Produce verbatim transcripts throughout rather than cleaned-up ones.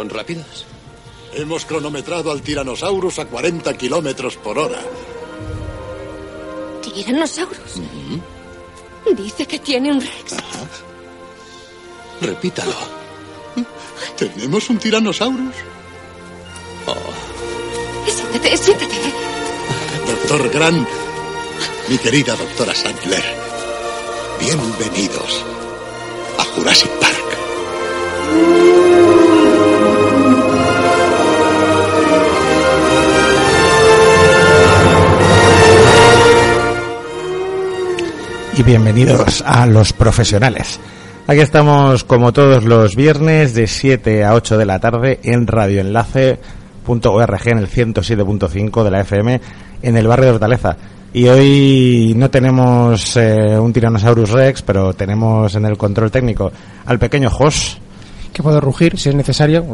¿Son rápidos? Hemos cronometrado al Tyrannosaurus a cuarenta kilómetros por hora. ¿Tyrannosaurus? Uh-huh. Dice que tiene un Rex. Ajá. Repítalo. ¿Tenemos un Tyrannosaurus? Oh. Siéntate, siéntate. Doctor Grant, mi querida doctora Sandler, bienvenidos a Jurassic Park. Y bienvenidos a Los Profesionales. Aquí estamos como todos los viernes de siete a ocho de la tarde en radioenlace punto org en el ciento siete punto cinco de la F M en el barrio de Hortaleza. Y hoy no tenemos eh, un Tyrannosaurus Rex, pero tenemos en el control técnico al pequeño Jos. Que puedo rugir si es necesario.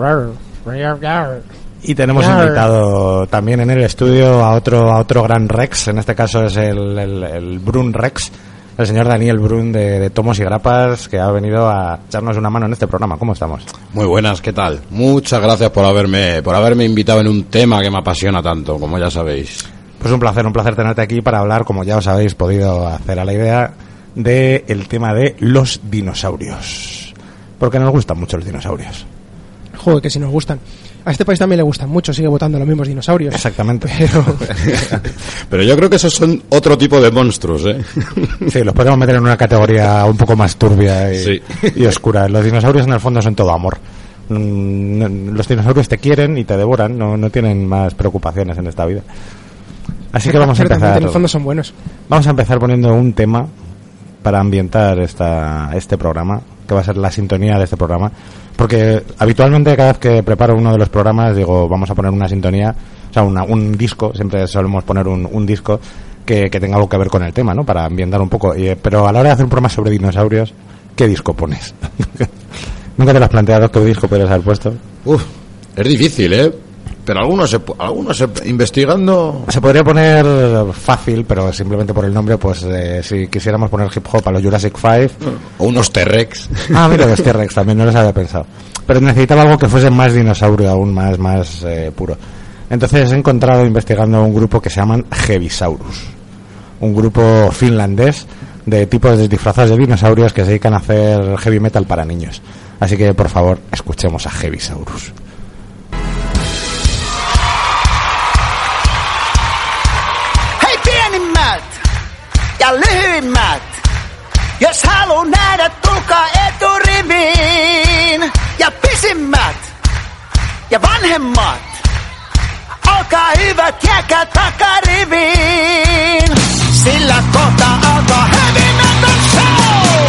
Y tenemos invitado también en el estudio a otro a otro gran Rex, en este caso es el, el, el Brun Rex, el señor Daniel Brun de, de Tomos y Grapas, que ha venido a echarnos una mano en este programa. ¿Cómo estamos? Muy buenas, ¿qué tal? Muchas gracias por haberme por haberme invitado en un tema que me apasiona tanto, como ya sabéis. Pues un placer, un placer tenerte aquí para hablar, como ya os habéis podido hacer a la idea, del tema de los dinosaurios. Porque nos gustan mucho los dinosaurios. Joder, que si nos gustan. A este país también le gustan mucho, sigue votando los mismos dinosaurios. Exactamente. Pero, Pero yo creo que esos son otro tipo de monstruos, ¿eh? Sí, los podemos meter en una categoría un poco más turbia y, sí. y oscura. Los dinosaurios en el fondo son todo amor. Los dinosaurios te quieren y te devoran, no, no tienen más preocupaciones en esta vida. Así que vamos a empezar. En el fondo son buenos. Vamos a empezar poniendo un tema para ambientar esta, este programa, que va a ser la sintonía de este programa. Porque habitualmente cada vez que preparo uno de los programas digo, vamos a poner una sintonía, o sea, una, un disco, siempre solemos poner un, un disco que, que tenga algo que ver con el tema, ¿no? Para ambientar un poco. Y, pero a la hora de hacer un programa sobre dinosaurios, ¿qué disco pones? ¿Nunca te lo has planteado qué disco podrías haber puesto? Uf, es difícil, ¿eh? Pero algunos, se, algunos se, investigando... Se podría poner fácil, pero simplemente por el nombre, pues eh, si quisiéramos poner hip hop a los Jurassic Five... O unos T-Rex. Ah, mira, los T-Rex también, no los había pensado. Pero necesitaba algo que fuese más dinosaurio, aún más, más eh, puro. Entonces he encontrado investigando un grupo que se llaman Heavisaurus. Un grupo finlandés de tipos de disfrazados de dinosaurios que se dedican a hacer heavy metal para niños. Así que, por favor, escuchemos a Heavisaurus. Ja lyhyimmät, jos haluu nähdä, tulkaa eturiviin. Ja pisimmät ja vanhemmat, olkaa hyvät, jääkää takariviin. Sillä kohta alkaa heavy metal show.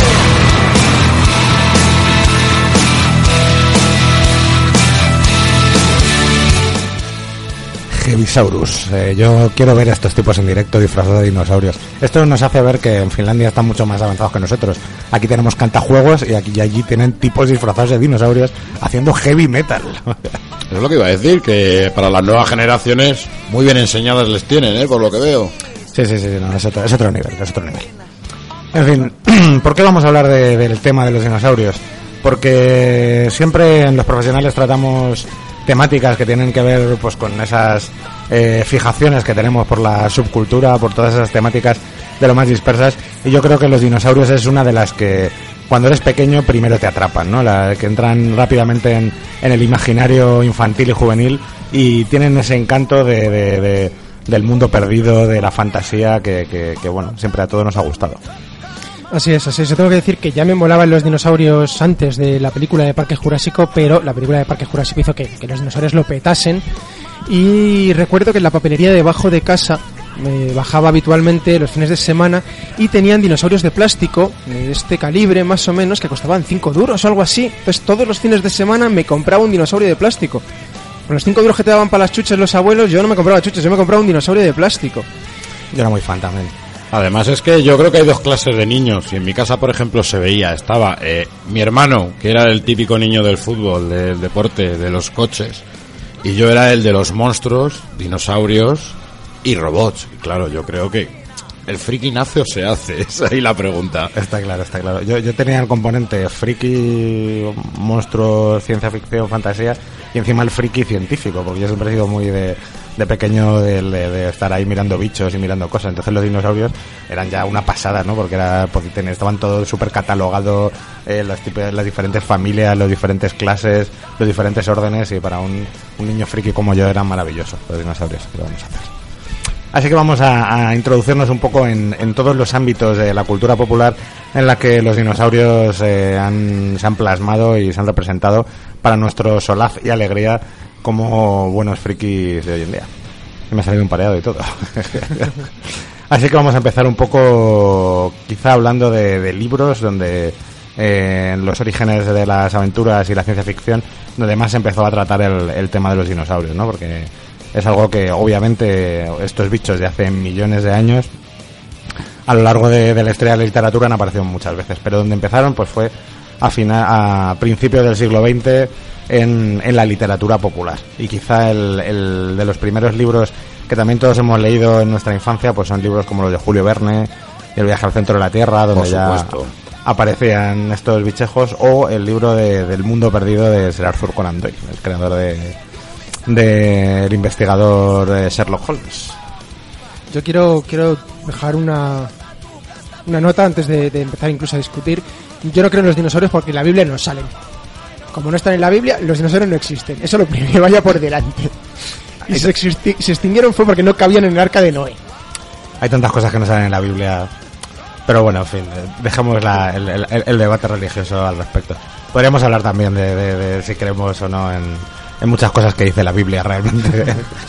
Heavisaurus. Eh, yo quiero ver a estos tipos en directo disfrazados de dinosaurios. Esto nos hace ver que en Finlandia están mucho más avanzados que nosotros. Aquí tenemos cantajuegos y aquí y allí tienen tipos disfrazados de dinosaurios haciendo heavy metal. Eso es lo que iba a decir, que para las nuevas generaciones muy bien enseñadas les tienen, ¿eh? Por lo que veo. Sí, sí, sí, no, es, otro, es otro nivel, es otro nivel. En fin, ¿por qué vamos a hablar de, del tema de los dinosaurios? Porque siempre en Los Profesionales tratamos temáticas que tienen que ver pues con esas eh, fijaciones que tenemos por la subcultura, por todas esas temáticas de lo más dispersas, y yo creo que los dinosaurios es una de las que cuando eres pequeño primero te atrapan, ¿no? La, que entran rápidamente en, en el imaginario infantil y juvenil y tienen ese encanto de, de, de, del mundo perdido, de la fantasía que, que, que bueno, siempre a todos nos ha gustado. Así es, así es. Yo tengo que decir que ya me molaban los dinosaurios antes de la película de Parque Jurásico, pero la película de Parque Jurásico hizo que, que los dinosaurios lo petasen. Y recuerdo que en la papelería debajo de casa me bajaba habitualmente los fines de semana y tenían dinosaurios de plástico de este calibre más o menos que costaban cinco duros o algo así. Entonces todos los fines de semana me compraba un dinosaurio de plástico. Con los cinco duros que te daban para las chuches los abuelos, yo no me compraba chuches, yo me compraba un dinosaurio de plástico. Yo era muy fan también. Además es que yo creo que hay dos clases de niños y en mi casa, por ejemplo, se veía, estaba eh, mi hermano, que era el típico niño del fútbol, del deporte, de los coches, y yo era el de los monstruos, dinosaurios y robots. Y claro, yo creo que ¿El friki nace o se hace? Esa es ahí la pregunta. Está claro, está claro. Yo, yo tenía el componente friki, monstruo, ciencia ficción, fantasía, y encima el friki científico, porque yo siempre he sido muy de, de pequeño de, de, de estar ahí mirando bichos y mirando cosas. Entonces los dinosaurios eran ya una pasada, ¿no? Porque era, porque ten, estaban todos súper catalogados, eh, las, las diferentes familias, las diferentes clases, los diferentes órdenes, y para un, un niño friki como yo eran maravillosos los dinosaurios. ¿Qué vamos a hacer? Así que vamos a, a introducirnos un poco en, en todos los ámbitos de la cultura popular en la que los dinosaurios eh, han, se han plasmado y se han representado para nuestro solaz y alegría como buenos frikis de hoy en día. Y me ha salido un pareado y todo. Así que vamos a empezar un poco quizá hablando de, de libros donde eh, en los orígenes de las aventuras y la ciencia ficción, donde más se empezó a tratar el, el tema de los dinosaurios, ¿no? Porque es algo que obviamente estos bichos de hace millones de años a lo largo de, de la historia de la literatura han aparecido muchas veces, pero donde empezaron pues fue a, final, a principios del siglo veinte en, en la literatura popular, y quizá el, el de los primeros libros que también todos hemos leído en nuestra infancia pues son libros como los de Julio Verne y El viaje al centro de la Tierra, donde ya aparecían estos bichejos, o el libro de, del mundo perdido de Sir Arthur Conan Doyle, el creador de del investigador eh, Sherlock Holmes. Yo quiero quiero dejar una una nota antes de, de empezar incluso a discutir. Yo no creo en los dinosaurios porque en la Biblia no salen. Como no están en la Biblia, los dinosaurios no existen. Eso es lo primero, que vaya por delante. Y se, existi- se extinguieron fue porque no cabían en el arca de Noé. Hay tantas cosas que no salen en la Biblia. Pero bueno, en fin, dejemos la, el, el, el debate religioso al respecto. Podríamos hablar también de, de, de si creemos o no en en muchas cosas que dice la Biblia realmente.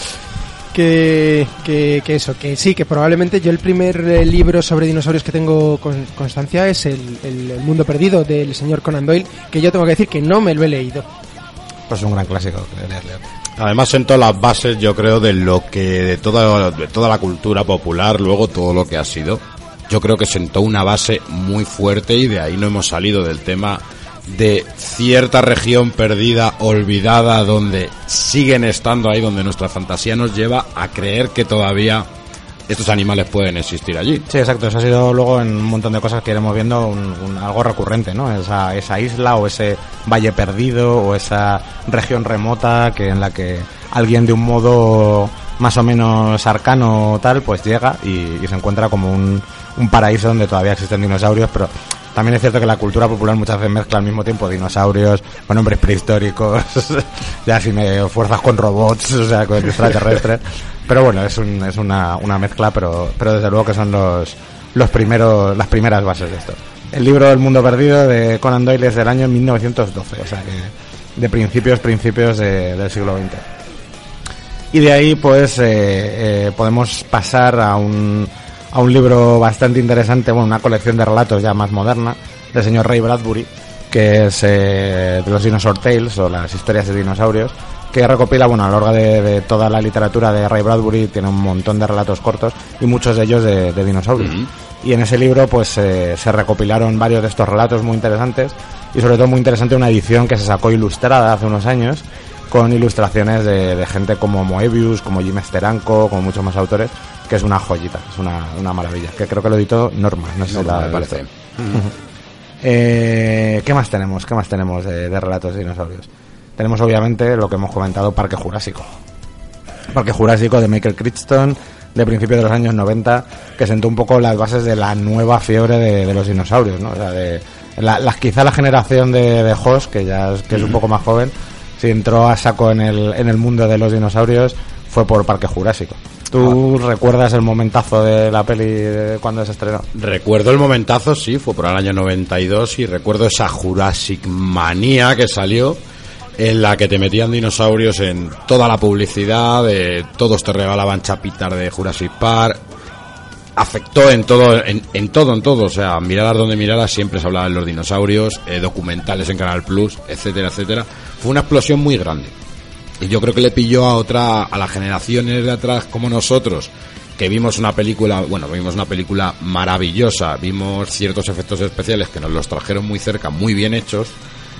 que, que, que eso, que sí, que probablemente yo el primer eh, libro sobre dinosaurios que tengo con, constancia es el, el, el Mundo Perdido del señor Conan Doyle, que yo tengo que decir que no me lo he leído. Pues es un gran clásico. Leer, leer. Además sentó las bases, yo creo, de lo que de toda, de toda la cultura popular, luego todo lo que ha sido. Yo creo que sentó una base muy fuerte y de ahí no hemos salido del tema de cierta región perdida, olvidada, donde siguen estando ahí, donde nuestra fantasía nos lleva a creer que todavía estos animales pueden existir allí. Sí, exacto, eso ha sido luego en un montón de cosas que iremos viendo un, un, algo recurrente, ¿no? Esa, esa isla o ese valle perdido o esa región remota que en la que alguien de un modo más o menos arcano o tal, pues llega y, y se encuentra como un, un paraíso donde todavía existen dinosaurios, pero también es cierto que la cultura popular muchas veces mezcla al mismo tiempo dinosaurios con hombres prehistóricos, ya sin eh, fuerzas con robots, o sea, con extraterrestres. Pero bueno, es, un, es una, una mezcla, pero, pero desde luego que son los, los primeros, las primeras bases de esto. El libro El Mundo Perdido de Conan Doyle es del año mil novecientos doce, o sea que de principios, principios de, del siglo veinte. Y de ahí pues eh, eh, podemos pasar a un a un libro bastante interesante, bueno, una colección de relatos ya más moderna, del señor Ray Bradbury, que es eh, de los Dinosaur Tales, o las historias de dinosaurios, que recopila, bueno, a lo largo de, de toda la literatura de Ray Bradbury, tiene un montón de relatos cortos, y muchos de ellos de, de dinosaurios. Mm-hmm. Y en ese libro, pues, eh, se recopilaron varios de estos relatos muy interesantes, y sobre todo muy interesante una edición que se sacó ilustrada hace unos años, con ilustraciones de, de gente como Moebius, como Jim Steranko, como muchos más autores, que es una joyita, es una, una maravilla, que creo que lo editó Norma, no sé si la me parece. eh, ¿Qué más tenemos? ¿Qué más tenemos de, de relatos de dinosaurios? Tenemos obviamente lo que hemos comentado, Parque Jurásico. Parque Jurásico de Michael Crichton, de principios de los años noventa, que sentó un poco las bases de la nueva fiebre de, de los dinosaurios, ¿no? O sea, de la, la, quizá la generación de, de Hoss, que ya es, que es un poco más joven, si entró a saco en el, en el mundo de los dinosaurios, fue por Parque Jurásico. ¿Tú ah. recuerdas el momentazo de la peli de cuando se estrenó? Recuerdo el momentazo, sí, fue por el año noventa y dos, y recuerdo esa Jurassic manía que salió, en la que te metían dinosaurios en toda la publicidad, de, todos te regalaban chapitas de Jurassic Park. Afectó en todo, en, en todo, en todo, o sea, miraras donde miraras siempre se hablaba de los dinosaurios, eh, documentales en Canal Plus, etcétera, etcétera. Fue una explosión muy grande. Y yo creo que le pilló a otra, a las generaciones de atrás como nosotros, que vimos una película, bueno, vimos una película maravillosa, vimos ciertos efectos especiales que nos los trajeron muy cerca, muy bien hechos,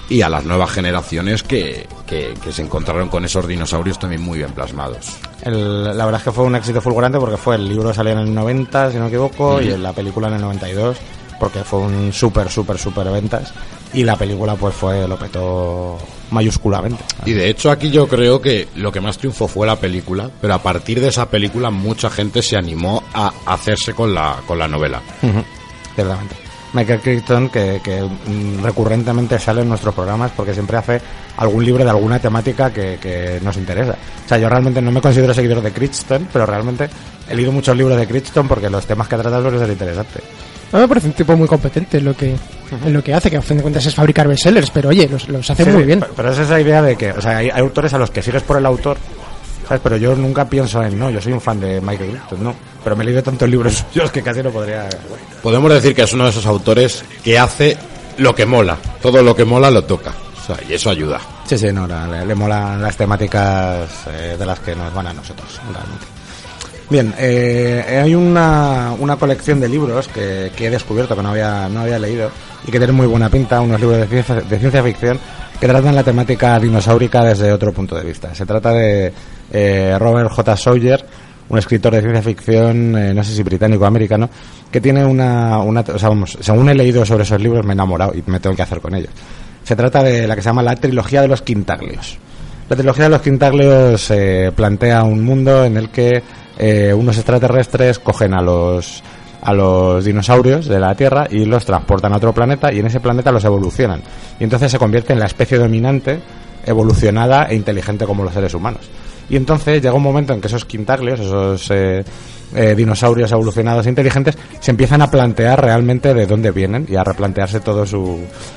y a las nuevas generaciones que, que, que se encontraron con esos dinosaurios también muy bien plasmados. El, la verdad es que fue un éxito fulgurante porque fue el libro salió en el noventa, si no me equivoco, mm. y en la película en el noventa y dos, porque fue un súper, súper, súper ventas, y la película pues fue lo petó mayúsculamente. Y de hecho aquí yo creo que lo que más triunfó fue la película, pero a partir de esa película mucha gente se animó a hacerse con la, con la novela. Uh-huh. Ciertamente. Michael Crichton, que, que recurrentemente sale en nuestros programas porque siempre hace algún libro de alguna temática que, que nos interesa. O sea, yo realmente no me considero seguidor de Crichton, pero realmente he leído muchos libros de Crichton porque los temas que trata suelen ser interesantes. A mí me parece un tipo muy competente en lo que, en lo que hace, que a fin de cuentas es fabricar bestsellers, pero oye, los, los hace sí, muy bien. Pero, pero es esa idea de que, o sea, hay, hay autores a los que sigues por el autor, ¿sabes? Pero yo nunca pienso en, no, yo soy un fan de Michael Crichton, no. Pero me he leído tantos libros suyos que casi no podría... Podemos decir que es uno de esos autores que hace lo que mola. Todo lo que mola lo toca. O sea, y eso ayuda. Sí, sí, no, le, le molan las temáticas eh, de las que nos van a nosotros, realmente. Bien, eh, hay una, una colección de libros que, que he descubierto que no había, no había leído y que tienen muy buena pinta, unos libros de ciencia, de ciencia ficción que tratan la temática dinosaurica desde otro punto de vista. Se trata de eh, Robert J. Sawyer, un escritor de ciencia ficción, eh, no sé si británico o americano, que tiene una, una... O sea, vamos, según he leído sobre esos libros me he enamorado y me tengo que hacer con ellos. Se trata de la que se llama la trilogía de los Quintaglios. La trilogía de los Quintaglios eh, plantea un mundo en el que eh, unos extraterrestres cogen a los... a los dinosaurios de la Tierra y los transportan a otro planeta y en ese planeta los evolucionan y entonces se convierte en la especie dominante, evolucionada e inteligente como los seres humanos. Y entonces llega un momento en que esos quintaglios, esos eh, eh, dinosaurios evolucionados e inteligentes, se empiezan a plantear realmente de dónde vienen y a replantearse todo su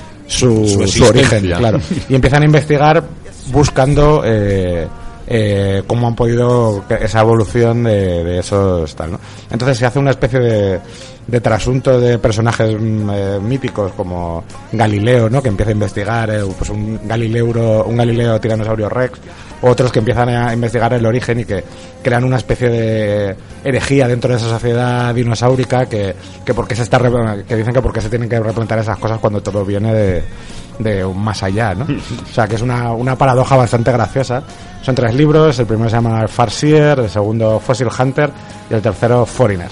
su, su, su origen, claro. Y empiezan a investigar buscando eh, Eh, cómo han podido esa evolución de, de esos tal, ¿no? Entonces se hace una especie de, de trasunto de personajes eh, míticos como Galileo, ¿no? Que empieza a investigar eh, pues un Galileo un Galileo tiranosaurio Rex, otros que empiezan a investigar el origen y que crean una especie de herejía dentro de esa sociedad dinosaurica que, que porque se está que dicen que porque se tienen que replantear esas cosas cuando todo viene de de un más allá, ¿no? O sea, que es una, una paradoja bastante graciosa. Son tres libros, el primero se llama Farseer, el segundo Fossil Hunter y el tercero Foreigner.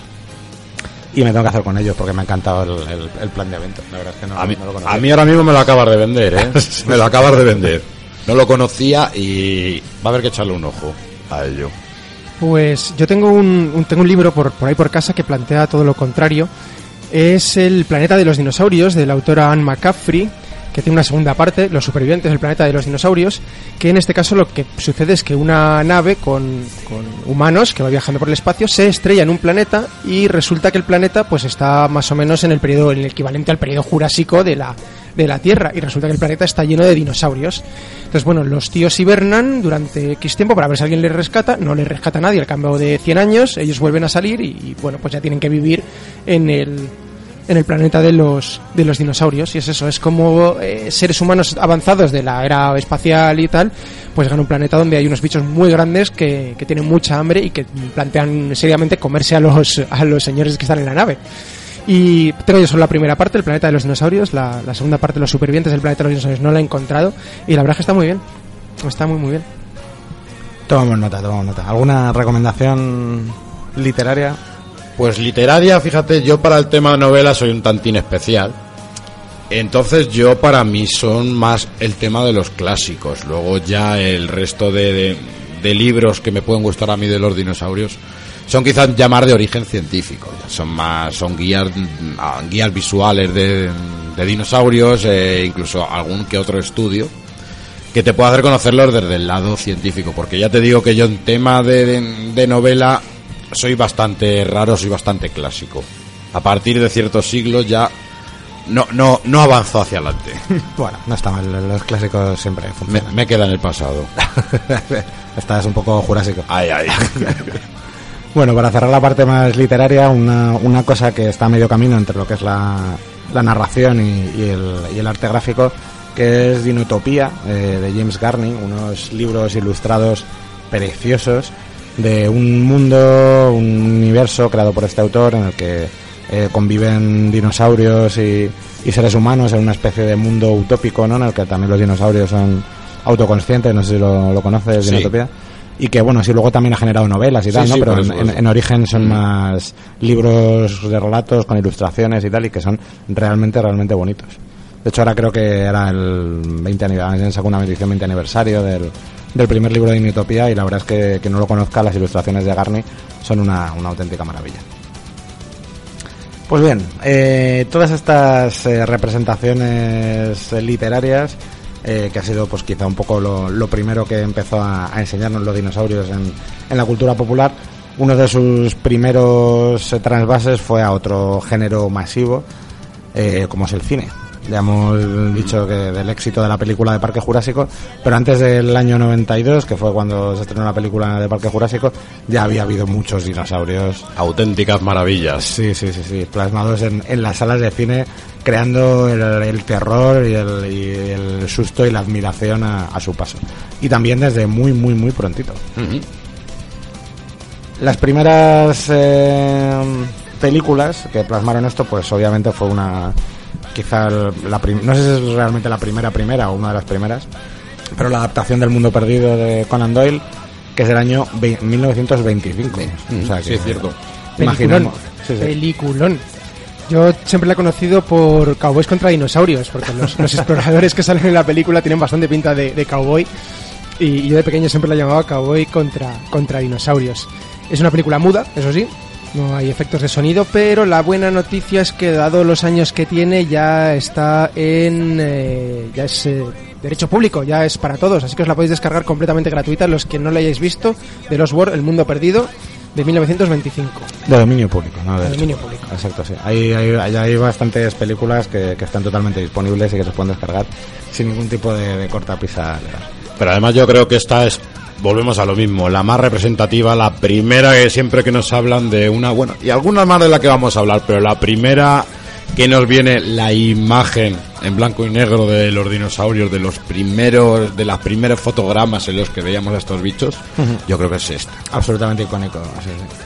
Y me tengo que hacer con ellos porque me ha encantado el, el, el plan de evento. La verdad es que no, a, mí, no lo conocía. A mí ahora mismo me lo acabas de vender, ¿eh? Me lo acabas de vender. No lo conocía y va a haber que echarle un ojo a ello. Pues yo tengo un, un, tengo un libro por, por ahí por casa que plantea todo lo contrario. Es El planeta de los dinosaurios, de la autora Anne McCaffrey, que tiene una segunda parte, Los supervivientes del planeta de los dinosaurios, que en este caso lo que sucede es que una nave con, con humanos que va viajando por el espacio se estrella en un planeta y resulta que el planeta pues está más o menos en el periodo, en el equivalente al periodo jurásico de la, de la Tierra, y resulta que el planeta está lleno de dinosaurios. Entonces, bueno, los tíos hibernan durante X tiempo para ver si alguien les rescata, no les rescata a nadie al cambio de cien años, ellos vuelven a salir y, y bueno, pues ya tienen que vivir en el... en el planeta de los de los dinosaurios. Y es eso, es como eh, seres humanos avanzados de la era espacial y tal, pues llegan a un planeta donde hay unos bichos muy grandes que, que tienen mucha hambre y que plantean seriamente comerse a los a los señores que están en la nave. Y tengo yo solo la primera parte, el planeta de los dinosaurios. La, la segunda parte, los supervivientes del planeta de los dinosaurios, no la he encontrado y la verdad es que está muy bien, está muy muy bien. Tomamos nota, tomamos nota. ¿Alguna recomendación literaria? Pues literaria, fíjate, yo para el tema de novela soy un tantín especial. Entonces yo para mí son más el tema de los clásicos. Luego ya el resto de, de, de libros que me pueden gustar a mí de los dinosaurios son quizás llamar de origen científico. Son más, son guías, guías visuales de, de dinosaurios, e incluso algún que otro estudio que te pueda hacer conocerlos desde el lado científico. Porque ya te digo que yo en tema de, de, de novela soy bastante raro, soy bastante clásico. A partir de ciertos siglos ya no no no avanzo hacia adelante. Bueno, no está mal, los clásicos siempre funcionan. Me, me queda en el pasado. Estás un poco jurásico. Ay, ay. Bueno, para cerrar la parte más literaria, una, una cosa que está a medio camino entre lo que es la, la narración y, y, el, y el arte gráfico, que es Dinotopía, eh, de James Gurney, unos libros ilustrados preciosos de un mundo, un universo creado por este autor en el que eh, conviven dinosaurios y, y seres humanos en una especie de mundo utópico, ¿no? En el que también los dinosaurios son autoconscientes, no sé si lo, lo conoces, Sí. Dinotopía. Y que, bueno, sí, luego también ha generado novelas y Sí, tal, ¿no? sí, Pero por en, eso, en, eso. en origen son Mm. más libros de relatos con ilustraciones y tal, y que son realmente, realmente bonitos. De hecho, ahora creo que era el veinte aniversario, sacó una edición veinte aniversario del, del primer libro de Dinotopía, y la verdad es que quien no lo conozca, las ilustraciones de Garni son una, una auténtica maravilla. Pues bien, eh, todas estas eh, representaciones eh, literarias, eh, que ha sido pues quizá un poco lo, lo primero que empezó a, a enseñarnos los dinosaurios en, en la cultura popular, uno de sus primeros eh, transvases fue a otro género masivo, eh, como es el cine. Ya hemos dicho que del éxito de la película de Parque Jurásico, pero antes del año noventa y dos, que fue cuando se estrenó la película de Parque Jurásico, ya había habido muchos dinosaurios. Auténticas maravillas. Sí, sí, sí, sí, plasmados en, en las salas de cine, creando el, el terror y el, y el susto y la admiración a, a su paso. Y también desde muy, muy, muy prontito. Ujú. Las primeras eh, películas que plasmaron esto, pues obviamente fue una... Quizá la prim- no sé si es realmente la primera primera o una de las primeras, pero la adaptación del Mundo Perdido de Conan Doyle, que es del año ve- mil novecientos veinticinco. O sea que, Sí, es cierto. Peliculón. imaginemos. Sí, sí. Peliculón. Yo siempre la he conocido por Cowboys contra Dinosaurios, porque los, los exploradores que salen en la película tienen bastante pinta de, de cowboy, y yo de pequeño siempre la llamaba Cowboy contra, contra Dinosaurios. Es una película muda, eso sí, no hay efectos de sonido, pero la buena noticia es que dado los años que tiene ya está en... Eh, ya es eh, derecho público, ya es para todos, así que os la podéis descargar completamente gratuita los que no la hayáis visto, de Lost World, El Mundo Perdido, de mil novecientos veinticinco. De dominio público, ¿no? De De dominio hecho. público. Exacto, sí. Hay, hay, hay, hay bastantes películas que, que están totalmente disponibles y que se pueden descargar sin ningún tipo de, de cortapisa legal. Pero además yo creo que esta es, volvemos a lo mismo, la más representativa, la primera que siempre que nos hablan de una, bueno, y algunas más de la que vamos a hablar, pero la primera que nos viene la imagen en blanco y negro de los dinosaurios, de los primeros, de las primeros fotogramas en los que veíamos a estos bichos, yo creo que es esta. Absolutamente icónico, sí, sí.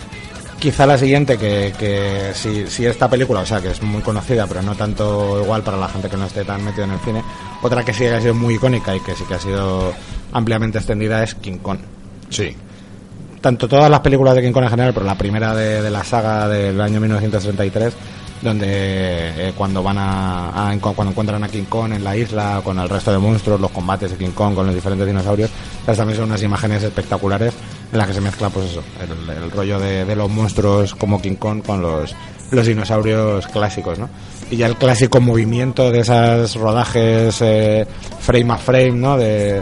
Quizá la siguiente, que, que si, si esta película, o sea, que es muy conocida, pero no tanto igual para la gente que no esté tan metido en el cine, otra que sí que ha sido muy icónica y que sí que ha sido ampliamente extendida es King Kong. Sí. Tanto todas las películas de King Kong en general, pero la primera de, de la saga del año mil novecientos treinta y tres, donde eh, cuando van a, a cuando encuentran a King Kong en la isla con el resto de monstruos, los combates de King Kong con los diferentes dinosaurios, estas también son unas imágenes espectaculares en las que se mezcla, pues eso, el, el rollo de, de los monstruos como King Kong con los los dinosaurios clásicos, ¿no? Y ya el clásico movimiento de esos rodajes eh, frame a frame, ¿no? De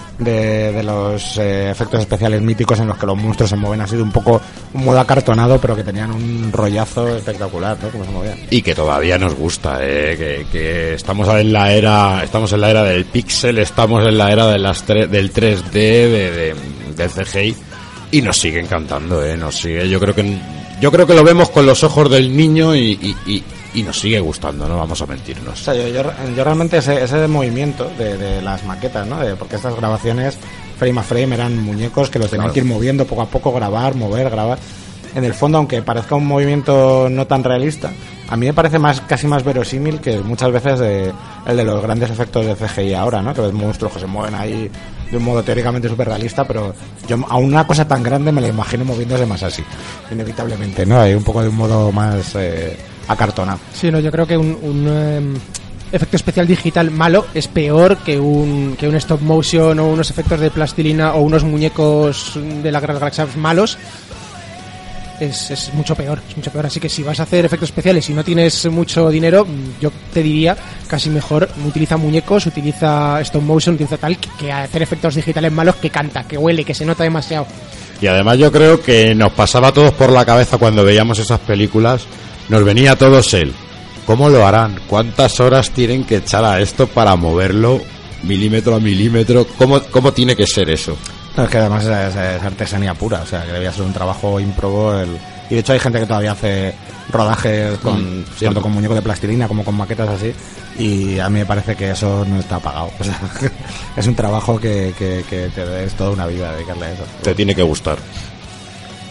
De, de los eh, efectos especiales míticos en los que los monstruos se mueven, ha sido un poco un modo acartonado, pero que tenían un rollazo espectacular, ¿no? Como se movían. Y que todavía nos gusta, eh, que, que estamos en la era, estamos en la era del píxel, estamos en la era de las tre- del tres D, de, de, del C G I, y nos sigue encantando, eh, nos sigue, yo creo que yo creo que lo vemos con los ojos del niño y, y, y, y nos sigue gustando, no vamos a mentirnos. O sea, yo, yo, yo realmente ese, ese movimiento de, de las maquetas, ¿no? De, porque estas grabaciones frame a frame eran muñecos que los tenían Claro. que ir moviendo poco a poco, grabar, mover, grabar. En el fondo, aunque parezca un movimiento no tan realista, a mí me parece más casi más verosímil que muchas veces de, el de los grandes efectos de C G I ahora, ¿no? Que ves monstruos que se mueven ahí de un modo teóricamente súper realista, pero yo a una cosa tan grande me la imagino moviéndose más así, inevitablemente, ¿no? Hay un poco de un modo más eh, acartonado. Sí, no, yo creo que un, un em, efecto especial digital malo es peor que un, que un stop motion o unos efectos de plastilina o unos muñecos de la Gran Galaxia malos. Es, es mucho peor, es mucho peor. Así que si vas a hacer efectos especiales y no tienes mucho dinero, yo te diría casi mejor utiliza muñecos, utiliza stop motion, utiliza tal, que, que hacer efectos digitales malos que canta, que huele, que se nota demasiado. Y además yo creo que nos pasaba a todos por la cabeza cuando veíamos esas películas, nos venía a todos el ¿cómo lo harán? ¿Cuántas horas tienen que echar a esto para moverlo milímetro a milímetro? ¿Cómo, cómo tiene que ser eso? No, es que además es, es- es artesanía pura, o sea, que debía ser un trabajo ímprobo. El... Y de hecho hay gente que todavía hace rodajes con, Mm, tanto cierto. con muñecos de plastilina como con maquetas así, y a mí me parece que eso no está pagado. O sea, es un trabajo que, que, que te es toda una vida dedicarle a eso. Te tiene que gustar.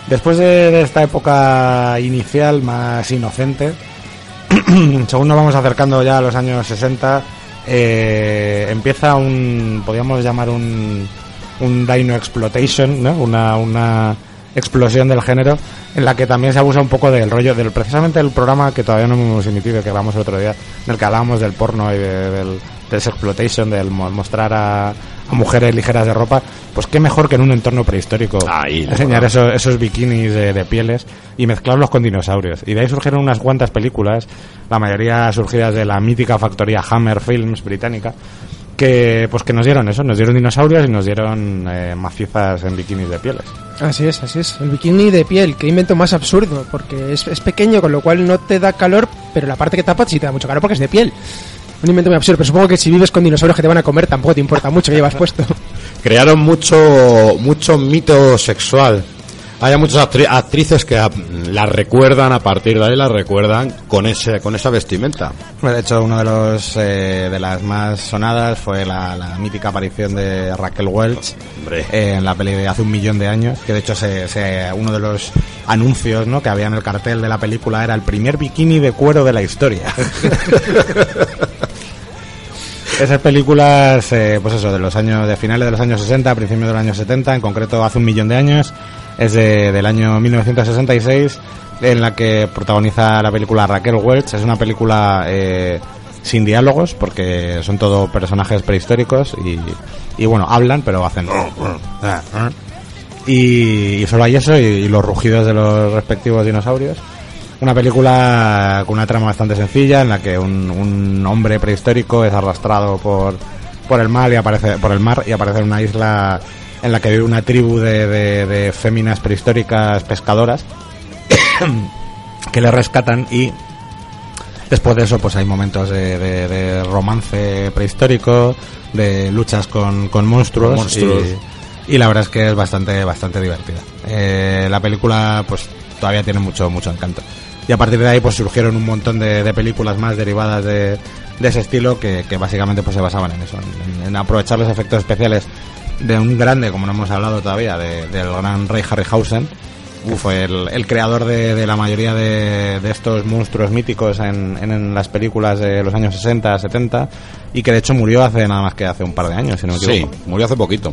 Después de, de esta época inicial más inocente, según nos vamos acercando ya a los años sesenta, eh, empieza un, podríamos llamar un, un Dino Exploitation, ¿no? Una, una explosión del género, en la que también se abusa un poco del rollo, del precisamente el programa que todavía no hemos emitido, que hablamos el otro día, en el que hablábamos del porno y de, del, del sexploitation, del mostrar a, a mujeres ligeras de ropa. Pues qué mejor que en un entorno prehistórico Ahí, enseñar esos, esos bikinis de, de pieles y mezclarlos con dinosaurios. Y de ahí surgieron unas cuantas películas, la mayoría surgidas de la mítica factoría Hammer Films británica, que pues que nos dieron eso, nos dieron dinosaurios y nos dieron eh, macizas en bikinis de pieles. Así es, así es. El bikini de piel, qué invento más absurdo, porque es, es pequeño, con lo cual no te da calor, pero la parte que tapa sí te da mucho calor porque es de piel. Un invento muy absurdo, pero supongo que si vives con dinosaurios que te van a comer tampoco te importa mucho que llevas puesto. Crearon mucho mucho mito sexual. Hay muchas actri- actrices que a- la recuerdan, a partir de ahí la recuerdan con ese con esa vestimenta. De hecho, uno de los eh, de las más sonadas fue la, la mítica aparición de Raquel Welch, Hombre. eh, en la peli de hace un millón de años, que de hecho se, se, uno de los anuncios, ¿no?, que había en el cartel de la película era el primer bikini de cuero de la historia. Esas películas, eh, pues eso, de los años, de finales de los años sesenta, principios de los años setenta, en concreto hace un millón de años, es de, del año mil novecientos sesenta y seis, en la que protagoniza la película Raquel Welch. Es una película eh, sin diálogos, porque son todo personajes prehistóricos y, y bueno, hablan, pero hacen... Y, y solo hay eso y, y los rugidos de los respectivos dinosaurios. Una película con una trama bastante sencilla, en la que un, un hombre prehistórico es arrastrado por por el mar y aparece por el mar y aparece en una isla en la que vive una tribu de, de, de féminas prehistóricas pescadoras que le rescatan, y después de eso pues hay momentos de, de, de romance prehistórico, de luchas con, con monstruos, Con monstruos. Y, y la verdad es que es bastante bastante divertida. Eh, la película pues todavía tiene mucho mucho encanto. Y a partir de ahí pues surgieron un montón de, de películas más derivadas de, de ese estilo que, que básicamente pues se basaban en eso, en, en aprovechar los efectos especiales de un grande, como no hemos hablado todavía, de, del gran Ray Harryhausen, que fue el, el creador de, de la mayoría de, de estos monstruos míticos en, en, en las películas de los años sesenta, setenta, y que de hecho murió hace nada más que hace un par de años, si no me Sí, equivoco. murió hace poquito.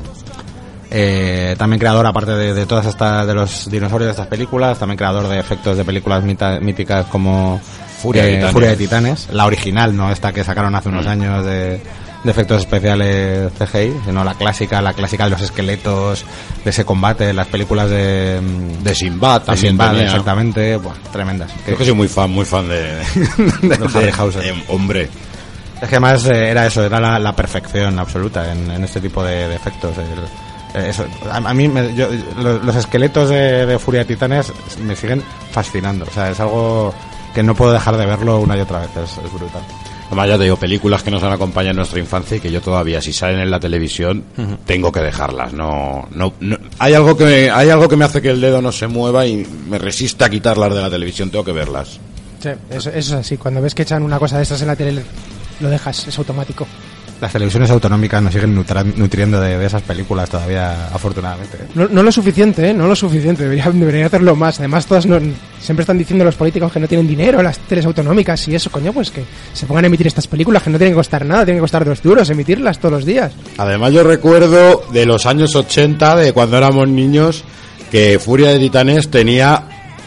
Eh, también creador, aparte de, de todas estas, de los dinosaurios de estas películas, también creador de efectos de películas mita, míticas como Furia de Titanes. Furia de Titanes, la original, no esta que sacaron hace unos años de, de efectos especiales C G I, sino la clásica, la clásica de los esqueletos, de ese combate, las películas de, De Sinbad de también Sinbad, tenía. exactamente, buah, tremendas. Creo que soy muy fan, muy fan de, De Harryhausen. de- hombre. Es que además eh, era eso, era la, la perfección absoluta en, en este tipo de, de efectos. El, eh, eso, a, a mí, me- yo, lo- los esqueletos de, de Furia de Titanes me siguen fascinando. O sea, es algo que no puedo dejar de verlo una y otra vez. Es, es brutal. Además, ya te digo, películas que nos han acompañado en nuestra infancia y que yo todavía, si salen en la televisión, tengo que dejarlas. No, no, no- hay algo que me, hay algo que me hace que el dedo no se mueva y me resista a quitarlas de la televisión. Tengo que verlas. Sí, eso, eso es así. Cuando ves que echan una cosa de estas en la tele, lo dejas, es automático. Las televisiones autonómicas nos siguen nutra- nutriendo de, de esas películas todavía, afortunadamente. No, no lo suficiente, ¿eh? No lo suficiente. Deberían, deberían hacerlo más. Además, todas no, siempre están diciendo los políticos que no tienen dinero, las teles autonómicas y eso, coño, pues que se pongan a emitir estas películas que no tienen que costar nada, tienen que costar dos duros emitirlas todos los días. Además, yo recuerdo de los años ochenta, de cuando éramos niños, que Furia de Titanes tenía,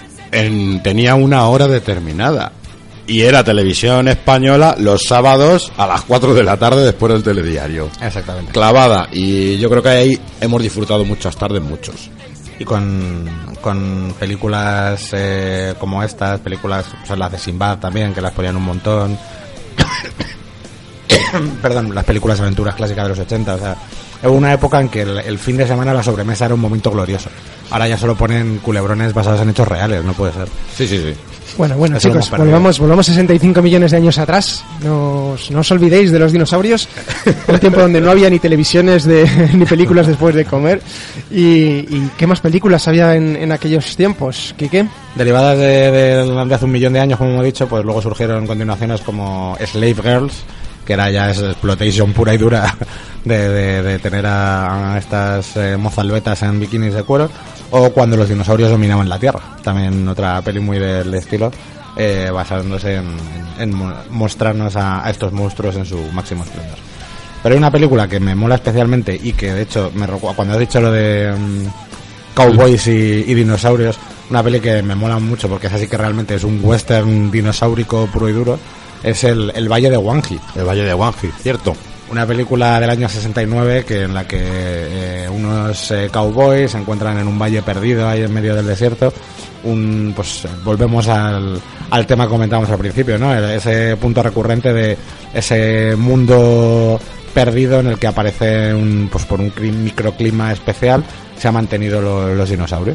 en, tenía una hora determinada. Y era televisión española los sábados a las cuatro de la tarde después del telediario. Exactamente. Clavada. Y yo creo que ahí hemos disfrutado muchas tardes, muchos. Y con, con películas eh, como estas, películas, o sea, las de Sinbad también, que las ponían un montón. Perdón, las películas de aventuras clásicas de los ochenta, o sea, hubo una época en que el, el fin de semana la sobremesa era un momento glorioso. Ahora ya solo ponen culebrones basados en hechos reales, no puede ser. Sí, sí, sí. Bueno, bueno, Eso lo chicos, hemos perdido. volvamos, volvamos sesenta y cinco millones de años atrás. No os, no os olvidéis de los dinosaurios. Un tiempo donde no había ni televisiones de, ni películas después de comer. Y, y ¿qué más películas había en, en aquellos tiempos, Quique? Derivadas de, de, de hace un millón de años, como hemos dicho, pues luego surgieron continuaciones como Slave Girls, que era ya esa exploitation pura y dura de, de, de tener a, a estas eh, mozalbetas en bikinis de cuero, o cuando los dinosaurios dominaban la Tierra, también otra peli muy del estilo, eh, basándose en, en, en mostrarnos a, a estos monstruos en su máximo esplendor. Pero hay una película que me mola especialmente y que de hecho me recu- cuando has dicho lo de um, cowboys y, y dinosaurios, una peli que me mola mucho porque es así que realmente es un western dinosaurico puro y duro, es el, el Valle de Wanji. El Valle de Wanji, cierto. Una película del año sesenta y nueve que en la que eh, unos eh, cowboys se encuentran en un valle perdido ahí en medio del desierto. Un, pues volvemos al, al tema que comentábamos al principio, ¿no? Ese punto recurrente de ese mundo perdido en el que aparece un, pues por un cli- microclima especial se ha mantenido lo, los dinosaurios.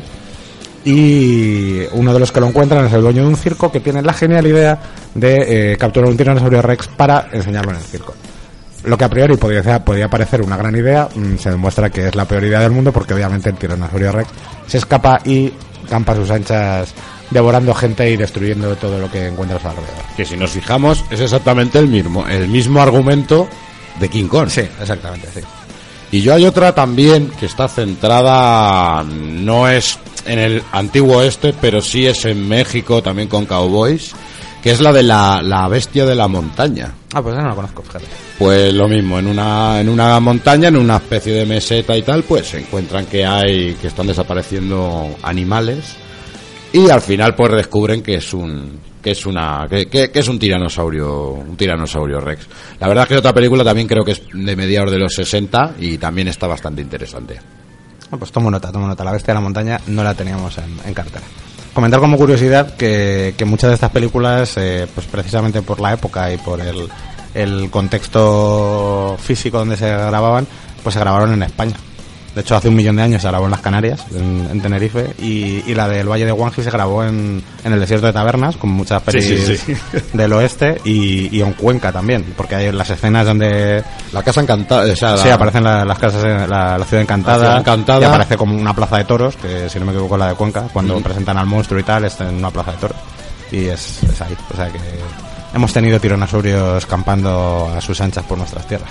Y uno de los que lo encuentran es el dueño de un circo que tiene la genial idea de eh, capturar un tiranosaurio rex para enseñarlo en el circo. Lo que a priori podría, podría parecer una gran idea, mmm, se demuestra que es la peor idea del mundo, porque obviamente el tiranosaurio rex se escapa y campa a sus anchas devorando gente y destruyendo todo lo que encuentra a su alrededor. Que si nos fijamos es exactamente el mismo, el mismo argumento de King Kong. Sí, exactamente, sí. Y yo hay otra también que está centrada, no es en el antiguo oeste, pero sí es en México, también con cowboys, que es la de la, la bestia de la montaña. Ah, pues no la conozco, fíjate. Pues lo mismo, en una en una montaña, en una especie de meseta y tal, pues se encuentran que hay que están desapareciendo animales y al final pues descubren que es un que es una que, que, que es un tiranosaurio, un tiranosaurio rex. La verdad es que otra película también creo que es de mediados de los sesenta y también está bastante interesante. Ah, pues tomo nota, tomo nota. La bestia de la montaña no la teníamos en, en cartera. Comentar como curiosidad que, que muchas de estas películas, eh, pues precisamente por la época y por el, el contexto físico donde se grababan, pues se grabaron en España. De hecho, hace un millón de años se grabó en las Canarias, en, en Tenerife, y, y la del Valle de Wanji se grabó en, en el desierto de Tabernas, con muchas pelis sí, sí, sí. del oeste, y, y en Cuenca también, porque hay las escenas donde... La casa encantada, o sea, la... Sí, aparecen la, las casas, en la, la ciudad encantada, la ciudad encantada, y aparece como una plaza de toros, que si no me equivoco es la de Cuenca, cuando mm. presentan al monstruo y tal, está en una plaza de toros, y es, es ahí, o sea que hemos tenido tiranosaurios campando a sus anchas por nuestras tierras.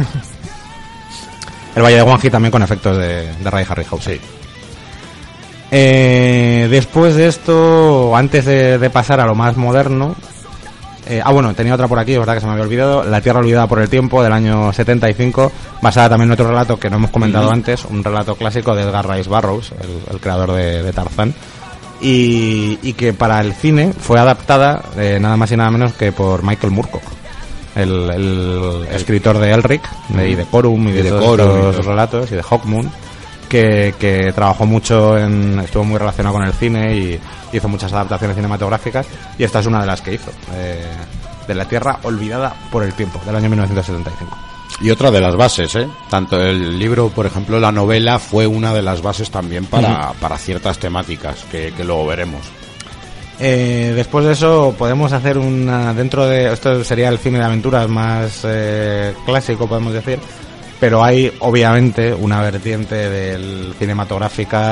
El Valle de Wanji también con efectos de, de Ray Harryhausen. Sí. Eh, después de esto, antes de, de pasar a lo más moderno, eh, ah bueno, tenía otra por aquí, es verdad que se me había olvidado, La Tierra Olvidada por el Tiempo, del año setenta y cinco, basada también en otro relato que no hemos comentado mm-hmm. antes, un relato clásico de Edgar Rice Burroughs, el, el creador de, de Tarzán, y, y que para el cine fue adaptada eh, nada más y nada menos que por Michael Moorcock. El, el escritor de Elric de, y de Corum y de, y de todos Corum, los relatos y de Hawkmoon, que, que trabajó mucho en, estuvo muy relacionado con el cine y hizo muchas adaptaciones cinematográficas, y esta es una de las que hizo, eh, de La Tierra Olvidada por el Tiempo, del año mil novecientos setenta y cinco. Y otra de las bases, ¿eh? Tanto el libro, por ejemplo, la novela fue una de las bases también para, uh-huh. para ciertas temáticas que, que luego veremos. Eh, después de eso podemos hacer una dentro de esto sería el cine de aventuras más eh, clásico, podemos decir, pero hay obviamente una vertiente del cinematográfica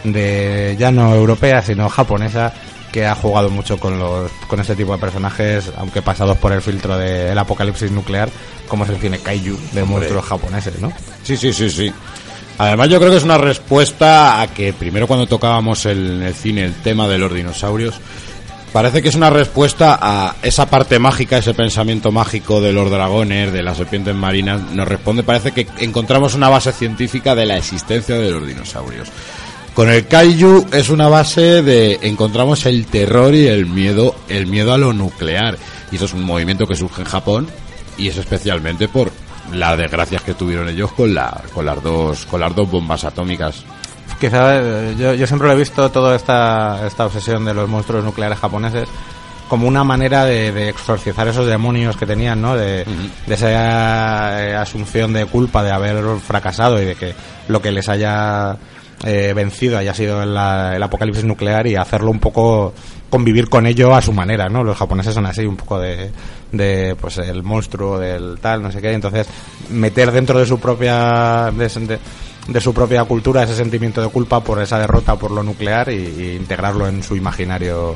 de ya no europea sino japonesa que ha jugado mucho con los con este tipo de personajes, aunque pasados por el filtro del apocalipsis nuclear, como es el cine kaiju de monstruos japoneses, ¿no? Sí, sí, sí, sí. Además yo creo que es una respuesta a que primero cuando tocábamos el, en el cine el tema de los dinosaurios, parece que es una respuesta a esa parte mágica, ese pensamiento mágico de los dragones, de las serpientes marinas, nos responde, parece que encontramos una base científica de la existencia de los dinosaurios. Con el kaiju es una base de encontramos el terror y el miedo, el miedo a lo nuclear, y eso es un movimiento que surge en Japón y es especialmente por las desgracias que tuvieron ellos con la con las dos con las dos bombas atómicas. Quizá yo, yo siempre lo he visto toda esta esta obsesión de los monstruos nucleares japoneses como una manera de, de exorcizar esos demonios que tenían, ¿no? De, uh-huh. de esa eh, asunción de culpa de haber fracasado y de que lo que les haya eh, vencido haya sido el, el apocalipsis nuclear, y hacerlo un poco convivir con ello a su manera, ¿no? Los japoneses son así, un poco de, de pues el monstruo del tal, no sé qué, entonces meter dentro de su propia de, de, de su propia cultura ese sentimiento de culpa por esa derrota por lo nuclear y, y integrarlo en su imaginario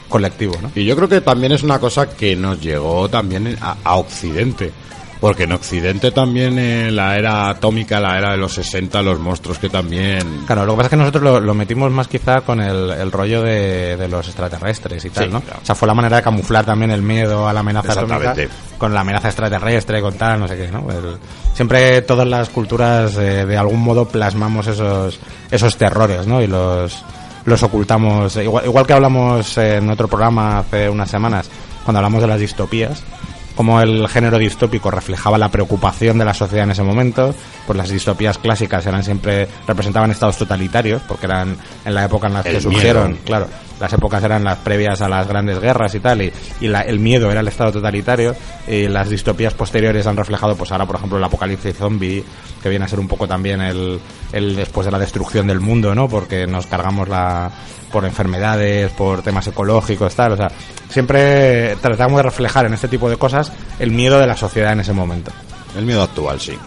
colectivo, ¿no? Y yo creo que también es una cosa que nos llegó también a, a Occidente. Porque en Occidente también, en la era atómica, la era de los sesenta, los monstruos que también... Claro, lo que pasa es que nosotros lo, lo metimos más quizá con el, el rollo de, de los extraterrestres y tal, Sí, ¿no? claro. O sea, fue la manera de camuflar también el miedo a la amenaza atómica Exactamente. con la amenaza extraterrestre, con tal, no sé qué, ¿no? El- siempre todas las culturas eh, de algún modo plasmamos esos esos terrores, ¿no? Y los los ocultamos. Igual, igual que hablamos en otro programa hace unas semanas, cuando hablamos de las distopías, como el género distópico reflejaba la preocupación de la sociedad en ese momento, pues las distopías clásicas eran siempre, representaban estados totalitarios, porque eran en la época en la que El surgieron, miedo. claro, las épocas eran las previas a las grandes guerras y tal, y, y la- el miedo era el estado totalitario, y las distopías posteriores han reflejado, pues ahora por ejemplo el apocalipsis zombie, que viene a ser un poco también el, el después de la destrucción del mundo, ¿no? Porque nos cargamos la por enfermedades, por temas ecológicos, tal, o sea, siempre tratamos de reflejar en este tipo de cosas el miedo de la sociedad en ese momento. El miedo actual, sí.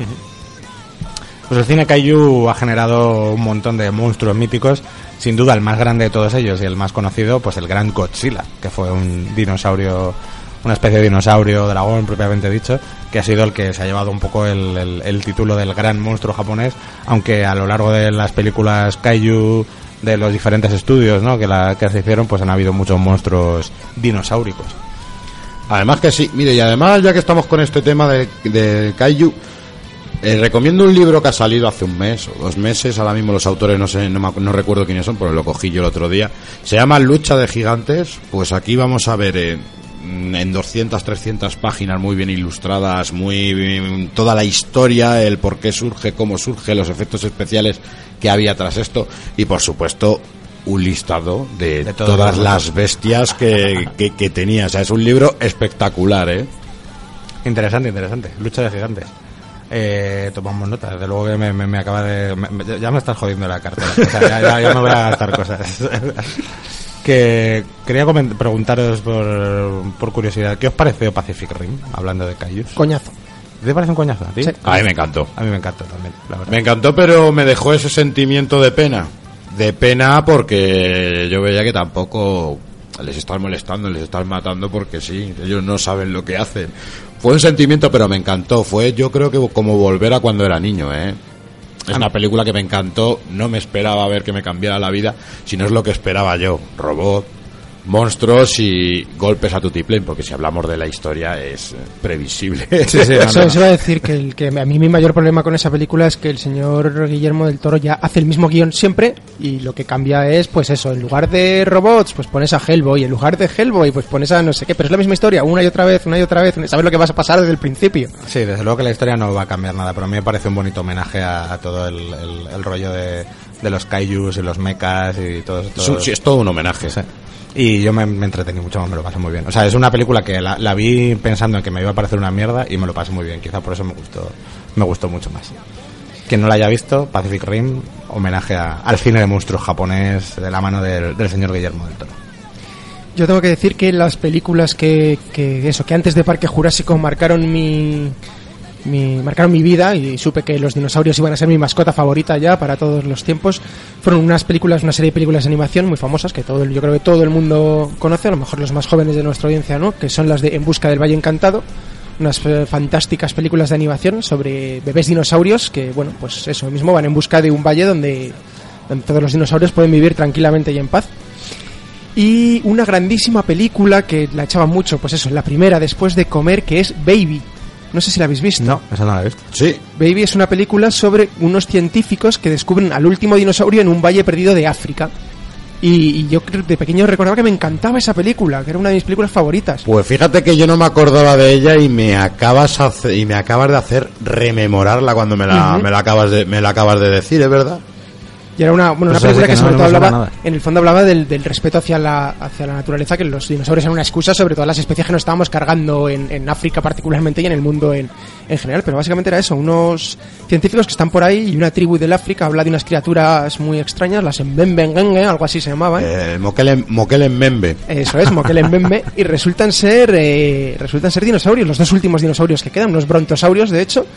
Pues el cine kaiju ha generado un montón de monstruos míticos, sin duda el más grande de todos ellos y el más conocido, pues el gran Godzilla, que fue un dinosaurio, una especie de dinosaurio dragón propiamente dicho, que ha sido el que se ha llevado un poco el, el, el título del gran monstruo japonés, aunque a lo largo de las películas kaiju de los diferentes estudios, ¿no?, que, la, que se hicieron, pues han habido muchos monstruos dinosauricos. Además que sí, mire, y además ya que estamos con este tema de, de Kaiju, eh, recomiendo un libro que ha salido hace un mes o dos meses, ahora mismo los autores no sé, no, me, no recuerdo quiénes son, porque lo cogí yo el otro día, se llama Lucha de Gigantes. Pues aquí vamos a ver eh, en doscientas, trescientas páginas muy bien ilustradas, muy bien, toda la historia, el por qué surge, cómo surge, los efectos especiales que había tras esto, y por supuesto un listado de, De todo todas lo- las bestias que, que, que tenía. O sea, es un libro espectacular, ¿eh? Interesante, interesante. Lucha de gigantes. Eh, tomamos nota, desde luego que me, me, me acaba de... me- me- ya me estás jodiendo la cartera. O sea, ya, ya, ya me voy a gastar cosas. Que quería coment- preguntaros por, por curiosidad, ¿qué os pareció Pacific Rim, hablando de kaijus? Coñazo. ¿Te parece un coñazo a ti? Sí. A mí me encantó. A mí me encantó también, la verdad. Me encantó, pero me dejó ese sentimiento de pena. De pena porque yo veía que tampoco les están molestando, les están matando porque sí, ellos no saben lo que hacen. Fue un sentimiento, pero me encantó. Fue, yo creo que como volver a cuando era niño, ¿eh? Es una película que me encantó, no me esperaba ver que me cambiara la vida, sino es lo que esperaba yo. Robot, monstruos y golpes a tutiplén, porque si hablamos de la historia es eh, previsible. Sí, sí, no, Eso no. se iba a decir que, el, que a mí mi mayor problema con esa película es que el señor Guillermo del Toro ya hace el mismo guión siempre y lo que cambia es, pues eso, en lugar de robots, pues pones a Hellboy, en lugar de Hellboy, pues pones a no sé qué, pero es la misma historia, una y otra vez, una y otra vez, sabes lo que vas a pasar desde el principio. Sí, desde luego que la historia no va a cambiar nada, pero a mí me parece un bonito homenaje a, a todo el, el, el rollo de, de los kaijus y los mechas y todo Es, eso. un- sí, es todo un homenaje. Sí. Y yo me, me entretení mucho más, me lo pasé muy bien. O sea, es una película que la, la vi pensando en que me iba a parecer una mierda y me lo pasé muy bien. Quizá por eso me gustó, me gustó mucho más. Quien no la haya visto, Pacific Rim, homenaje a- al cine de monstruos japonés de la mano del, del señor Guillermo del Toro. Yo tengo que decir que las películas que, que eso, que antes de Parque Jurásico marcaron mi, mi marcaron mi vida y supe que los dinosaurios iban a ser mi mascota favorita ya para todos los tiempos, fueron unas películas, una serie de películas de animación muy famosas que todo el, yo creo que todo el mundo conoce, a lo mejor los más jóvenes de nuestra audiencia no, que son las de En busca del Valle Encantado, unas eh, fantásticas películas de animación sobre bebés dinosaurios que, bueno, pues eso mismo, van en busca de un valle donde, donde todos los dinosaurios pueden vivir tranquilamente y en paz. Y una grandísima película que la echaban mucho, pues eso, la primera después de comer, que es Baby. No sé si la habéis visto. No, esa no la he visto. Sí, Baby es una película sobre unos científicos que descubren al último dinosaurio en un valle perdido de África. Y, y yo creo- de pequeño recordaba que me encantaba esa película, que era una de mis películas favoritas. pues fíjate que yo no me acordaba de ella y me acabas hace- y me acabas de hacer rememorarla cuando me la, Ujú. me la acabas de me la acabas de decir, ¿es verdad? Y era una, bueno, una Pues así película que que, no, sobre no todo me suena hablaba, nada. en el fondo hablaba del, del respeto hacia la, hacia la naturaleza, que los dinosaurios eran una excusa sobre todas las especies que nos estábamos cargando en, en África particularmente y en el mundo en, en general, pero básicamente era eso, unos científicos que están por ahí y una tribu del África habla de unas criaturas muy extrañas, las Mbembengengue, algo así se llamaban. Eh, Mokele, Mokele Mbembe. Eso es, Mokele Mbembe, y resultan ser eh, resultan ser dinosaurios, los dos últimos dinosaurios que quedan, unos brontosaurios de hecho,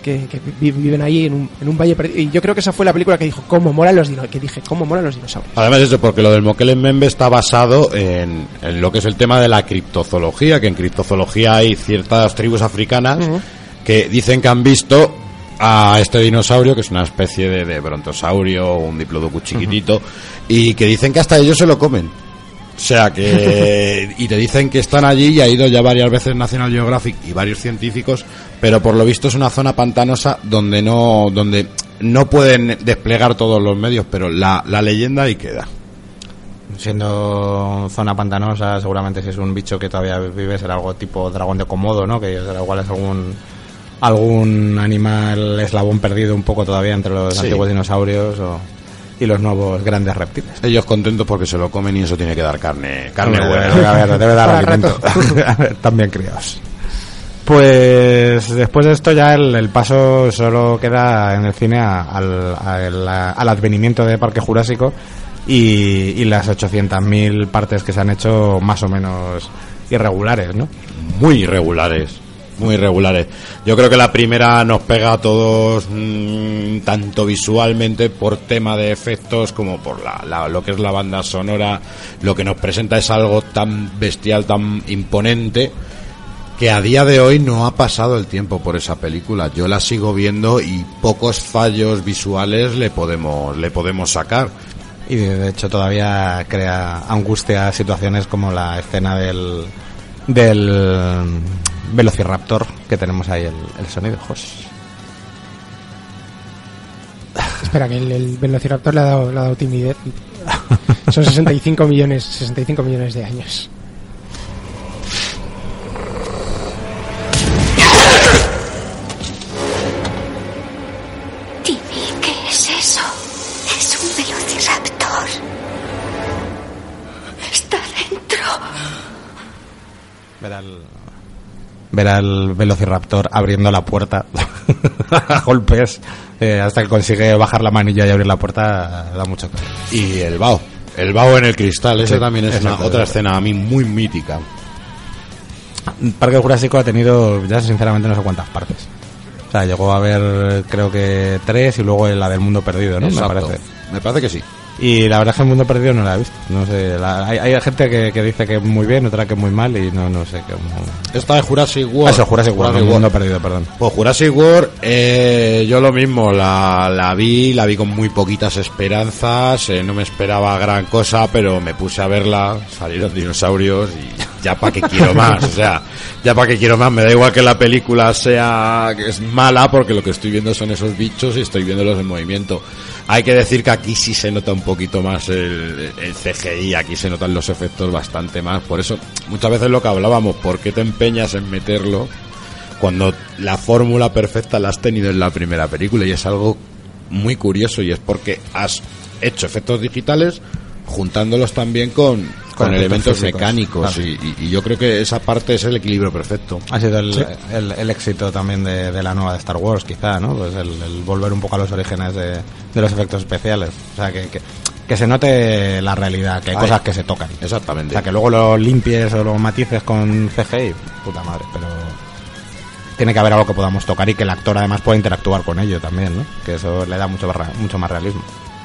que, que vi- viven ahí en un, en un valle perdido. Y yo creo que esa fue la película que dijo cómo molan los dinosaurios, que dije cómo molan los dinosaurios. Además eso, porque lo del Mokele Mbembe está basado en, en lo que es el tema de la criptozoología, que en criptozoología hay ciertas tribus africanas uh-huh. que dicen que han visto a este dinosaurio, que es una especie de, de brontosaurio, un diplodocus chiquitito, uh-huh. y que dicen que hasta ellos se lo comen. O sea que, y te dicen que están allí, y ha ido ya varias veces National Geographic y varios científicos, pero por lo visto es una zona pantanosa donde no, donde no pueden desplegar todos los medios, pero la, la leyenda ahí queda. Siendo zona pantanosa, seguramente si es un bicho que todavía vive será algo tipo dragón de Komodo, ¿no? Que será igual es algún algún animal eslabón perdido un poco todavía entre los sí. antiguos dinosaurios o y los nuevos grandes reptiles. Ellos contentos porque se lo comen y eso tiene que dar carne, carne Hombre, buena. Debe, a ver, debe dar alimento. Están bien criados. Pues después de esto ya el, el paso solo queda en el cine a, al, al, al advenimiento de Parque Jurásico y, y las ochocientas mil partes que se han hecho más o menos irregulares, ¿no? Muy irregulares. Muy irregulares. Yo creo que la primera nos pega a todos mmm, tanto visualmente por tema de efectos como por la, la, lo que es la banda sonora. Lo que nos presenta es algo tan bestial, tan imponente, que a día de hoy no ha pasado el tiempo por esa película. Yo la sigo viendo y pocos fallos visuales le podemos le podemos sacar. Y de, de hecho todavía crea angustia situaciones como la escena del del Velociraptor, que tenemos ahí el, el sonido, Jos. Espera, que el, el Velociraptor le ha dado, le ha dado timidez. Son sesenta y cinco millones, sesenta y cinco millones de años. Timmy, ¿qué es eso? Es un Velociraptor. Está dentro. Ver al, ver al Velociraptor abriendo la puerta a golpes eh, hasta que consigue bajar la manilla y abrir la puerta, da mucho cariño. Y el Bao, el Bao en el cristal, ese sí, también es una, otra escena a mí muy mítica. Parque Jurásico ha tenido ya sinceramente no sé cuántas partes. O sea, llegó a haber creo que tres y luego la del Mundo Perdido, ¿no? Exacto. Me parece. Me parece que sí. Y la verdad es que el Mundo Perdido no la he visto. No sé, la, hay, hay gente que, que dice que muy bien, otra que muy mal y no no sé cómo. Esta de Jurassic World. Ah, eso, Jurassic World, Jurassic el Mundo World. Perdido, perdón. Pues Jurassic World, eh, yo lo mismo, la, la vi, la vi con muy poquitas esperanzas, eh, no me esperaba gran cosa, pero me puse a verla, salieron dinosaurios y ya para qué quiero más, o sea, ya para qué quiero más, me da igual que la película sea, que es mala, porque lo que estoy viendo son esos bichos y estoy viéndolos en movimiento. Hay que decir que aquí sí se nota un poquito más el, el C G I, aquí se notan los efectos bastante más, por eso muchas veces lo que hablábamos, ¿por qué te empeñas en meterlo cuando la fórmula perfecta la has tenido en la primera película? Y es algo muy curioso, y es porque has hecho efectos digitales juntándolos también con, con, con elementos físicos, mecánicos, claro. y, y, y yo creo que esa parte es el equilibrio perfecto. Ha sido el, sí. el, el éxito también de, de la nueva de Star Wars, quizá, ¿no? Pues el, el volver un poco a los orígenes de, de los efectos especiales. O sea, que, que, que se note la realidad, que hay Ay, cosas que se tocan. Exactamente. O sea, que luego lo limpies o lo matices con C G I, puta madre, pero tiene que haber algo que podamos tocar y que el actor además pueda interactuar con ello también, ¿no? Que eso le da mucho, mucho más realismo.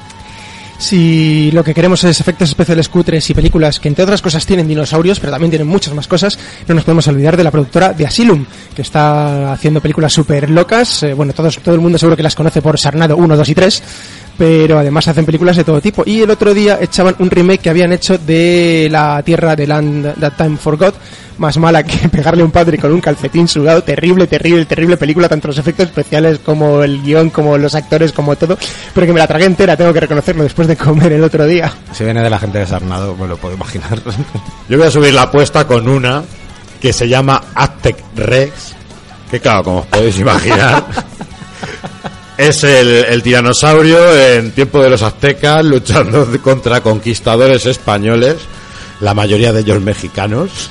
Si lo que queremos es efectos especiales cutres y películas que entre otras cosas tienen dinosaurios, pero también tienen muchas más cosas, no nos podemos olvidar de la productora de Asylum, que está haciendo películas súper locas. Eh, bueno, todos, todo el mundo seguro que las conoce por Sarnado uno, dos y tres, pero además hacen películas de todo tipo. Y el otro día echaban un remake que habían hecho de La Tierra de Land That Time Forgot, más mala que pegarle a un padre con un calcetín sudado. Terrible, terrible, terrible película, tanto los efectos especiales como el guión, como los actores, como todo, pero que me la tragué entera, tengo que reconocerlo, después de comer el otro día. Si viene de la gente de Sarnado, me lo puedo imaginar. Yo voy a subir la apuesta con una que se llama Aztec Rex, que claro, como os podéis imaginar, es el, el tiranosaurio en tiempo de los aztecas luchando contra conquistadores españoles, la mayoría de ellos mexicanos.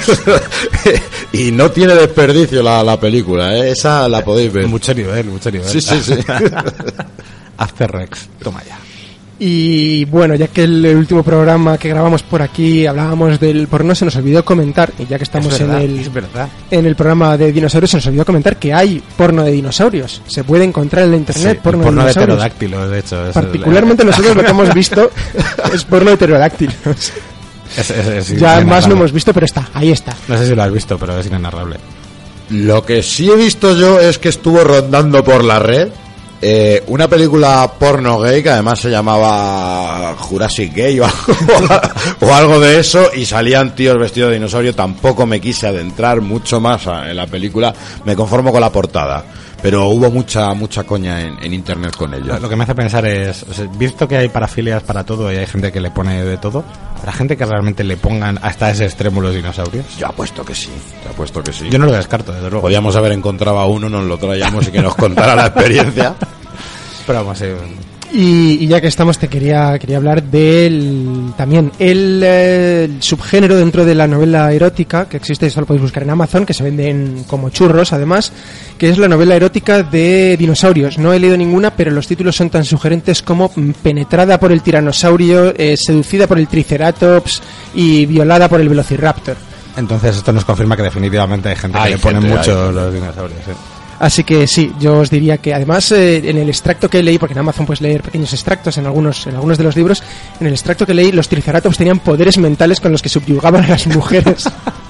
Y no tiene desperdicio la, la película, ¿eh? Esa la podéis ver. Mucho nivel, mucho nivel. Sí, sí, sí. Aztec Rex, toma ya. Y bueno, ya que el, el último programa que grabamos por aquí hablábamos del porno, se nos olvidó comentar, y ya que estamos Es verdad, en el es verdad. en el programa de dinosaurios, se nos olvidó comentar que hay porno de dinosaurios. Se puede encontrar en la internet Sí, porno, porno de de dinosaurios. pterodáctilos, de hecho. es Particularmente el- nosotros lo que hemos visto es porno de pterodáctilos. es- es- es Ya más inenarrable. no hemos visto, pero está, ahí está. No sé si lo has visto, pero es inenarrable. Lo que sí he visto yo es que estuvo rondando por la red eh, una película porno gay que además se llamaba Jurassic Gay o algo, o algo de eso, y salían tíos vestidos de dinosaurio. Tampoco me quise adentrar mucho más a- en la película, me conformo con la portada, pero hubo mucha mucha coña en, en internet con ello. Lo, lo que me hace pensar es, o sea, visto que hay parafilias para todo y hay gente que le pone de todo, ¿habrá gente que realmente le pongan hasta ese extremo los dinosaurios? Yo apuesto que sí, yo apuesto que sí. Yo no lo descarto, desde luego. Podíamos haber encontrado a uno, nos lo traíamos y que nos contara la experiencia. Pero vamos, sí, Y, y ya que estamos, te quería quería hablar del también el, eh, el subgénero dentro de la novela erótica que existe, eso lo podéis buscar en Amazon, que se venden como churros además, que es la novela erótica de dinosaurios. No he leído ninguna, pero los títulos son tan sugerentes como mm, penetrada por el tiranosaurio, eh, seducida por el triceratops y violada por el velociraptor. entonces esto nos confirma que definitivamente hay gente que Hay le pone gente, mucho hay. los dinosaurios. ¿sí? Así que sí, yo os diría que además eh, en el extracto que leí, porque en Amazon puedes leer pequeños extractos en algunos en algunos de los libros, en el extracto que leí los triceratops tenían poderes mentales con los que subyugaban a las mujeres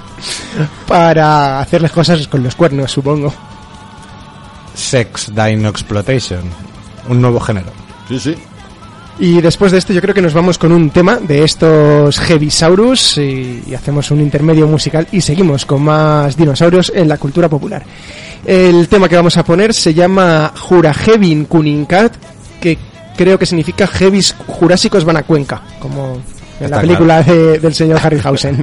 para hacerles cosas con los cuernos, supongo. Sex Dino Exploitation, un nuevo género. Sí, sí. Y después de esto yo creo que nos vamos con un tema de estos Heavisaurus y, y hacemos un intermedio musical y seguimos con más dinosaurios en la cultura popular. El tema que vamos a poner se llama Jurahevin Kuninkat, que creo que significa Heavis jurásicos van a Cuenca, como en Está la película de- del señor Harryhausen.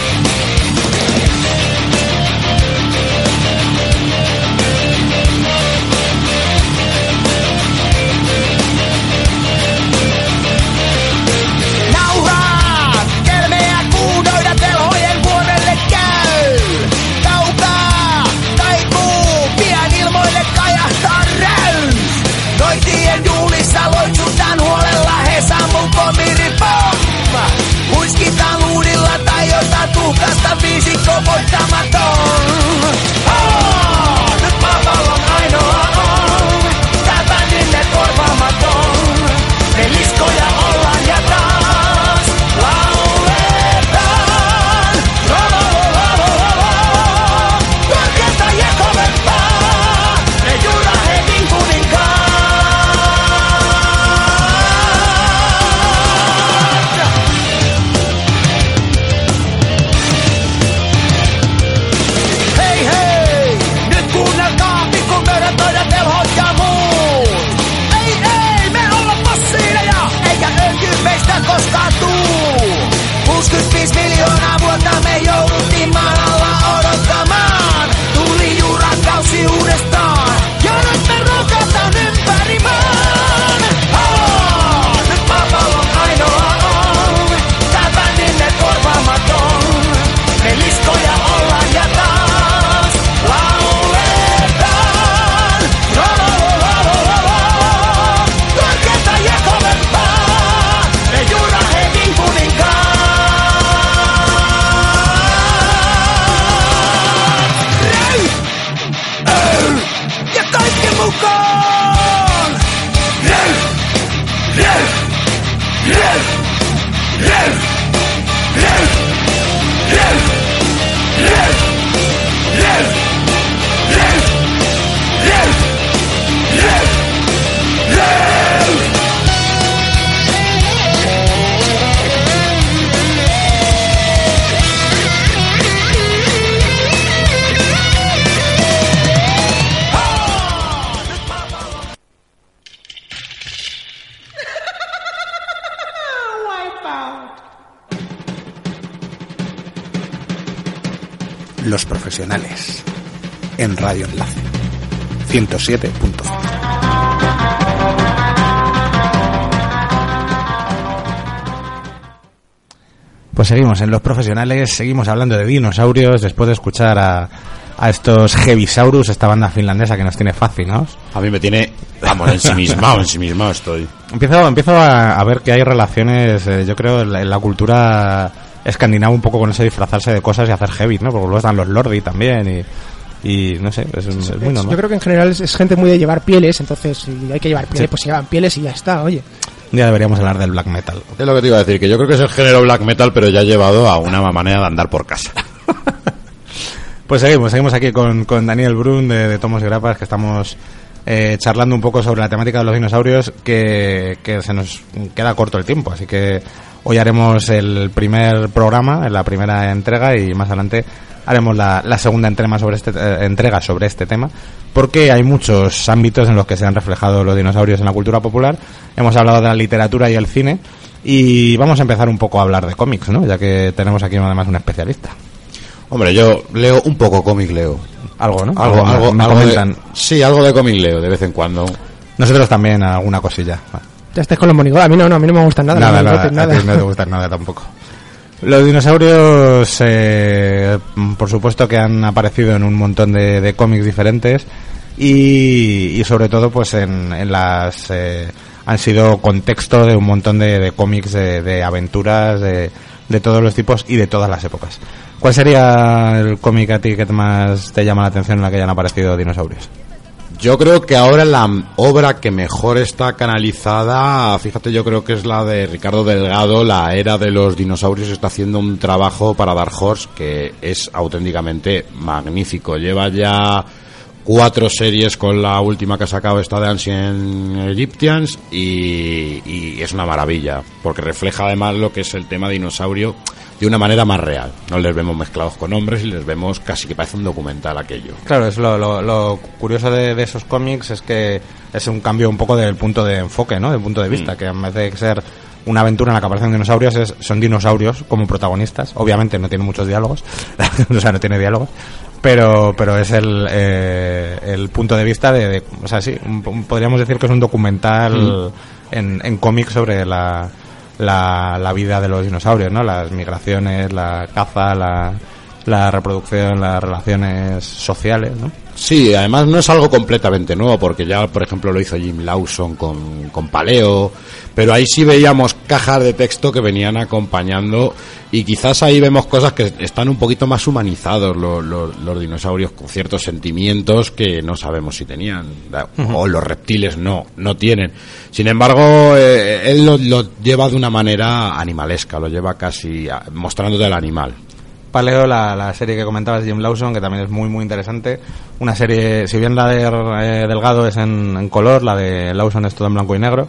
Jurahevin Los Profesionales, en Radio Enlace, ciento siete punto cero. Pues seguimos en Los Profesionales, seguimos hablando de dinosaurios después de escuchar a, a estos Heavisaurus, esta banda finlandesa que nos tiene fascinados. A mí me tiene, vamos, ensimismado, ensimismado estoy. Empiezo, empiezo a, a ver que hay relaciones, eh, yo creo, en la, en la cultura escandinava un poco con ese disfrazarse de cosas y hacer heavy, ¿no? Porque luego están los lordi también y, y no sé, es, es muy normal. Yo creo que en general es, es gente muy de llevar pieles, entonces si hay que llevar pieles, sí, pues se llevan pieles y ya está, oye. Un día deberíamos hablar del black metal. Es lo que te iba a decir, que yo creo que es el género black metal, pero ya llevado a una manera de andar por casa. Pues seguimos, seguimos aquí con, con Daniel Brun de, de Tomos y Grapas, que estamos eh, charlando un poco sobre la temática de los dinosaurios, que, que se nos queda corto el tiempo, así que hoy haremos el primer programa, la primera entrega, y más adelante haremos la, la segunda entrega sobre este, eh, entrega sobre este tema, porque hay muchos ámbitos en los que se han reflejado los dinosaurios en la cultura popular. Hemos hablado de la literatura y el cine, y vamos a empezar un poco a hablar de cómics, ¿no? Ya que tenemos aquí además un especialista. Hombre, yo leo un poco cómic, leo. Algo, ¿no? Algo, me, algo, me algo comentan. De, sí, algo de cómic leo de vez en cuando. Nosotros también, alguna cosilla. Ya estés con los monigotes. A mí no, no, a mí no me gustan nada. Nada, nada, nada, nada. A ti no te gustan nada tampoco. Los dinosaurios, eh, por supuesto que han aparecido en un montón de, de cómics diferentes y, y sobre todo pues en, en las... Eh, han sido contexto de un montón de, de cómics, de, de aventuras, de, de todos los tipos y de todas las épocas. ¿Cuál sería el cómic a ti que más te llama la atención en la que hayan aparecido dinosaurios? Yo creo que ahora la obra que mejor está canalizada, fíjate, yo creo que es la de Ricardo Delgado, La Era de los Dinosaurios. Está haciendo un trabajo para Dark Horse que es auténticamente magnífico. Lleva ya cuatro series, con la última que ha sacado esta de Ancient Egyptians, y, y es una maravilla, porque refleja además lo que es el tema dinosaurio de una manera más real. No les vemos mezclados con hombres y les vemos casi que parece un documental aquello. Claro, es lo, lo, lo curioso de, de esos cómics, es que es un cambio un poco del punto de enfoque, ¿no? Del punto de vista, mm. que en vez de ser una aventura en la que aparecen dinosaurios, es, son dinosaurios como protagonistas. Obviamente no tiene muchos diálogos, o sea, no tiene diálogos, pero pero es el eh, el punto de vista de, de o sea, sí, un, podríamos decir que es un documental mm. en, en cómics sobre la La, la vida de los dinosaurios, ¿no? Las migraciones, la caza, la, la reproducción, las relaciones sociales, ¿no? Sí, además no es algo completamente nuevo, porque ya, por ejemplo, lo hizo Jim Lawson con, con Paleo, pero ahí sí veíamos cajas de texto que venían acompañando, y quizás ahí vemos cosas que están un poquito más humanizados, los, los, los dinosaurios, con ciertos sentimientos que no sabemos si tenían, uh-huh. o los reptiles no, no tienen. Sin embargo, eh, él lo, lo lleva de una manera animalesca, lo lleva casi a, mostrándote el animal. Paleo, la, la serie que comentabas, Jim Lawson, que también es muy muy interesante, una serie, si bien la de eh, Delgado es en, en color, la de Lawson es todo en blanco y negro,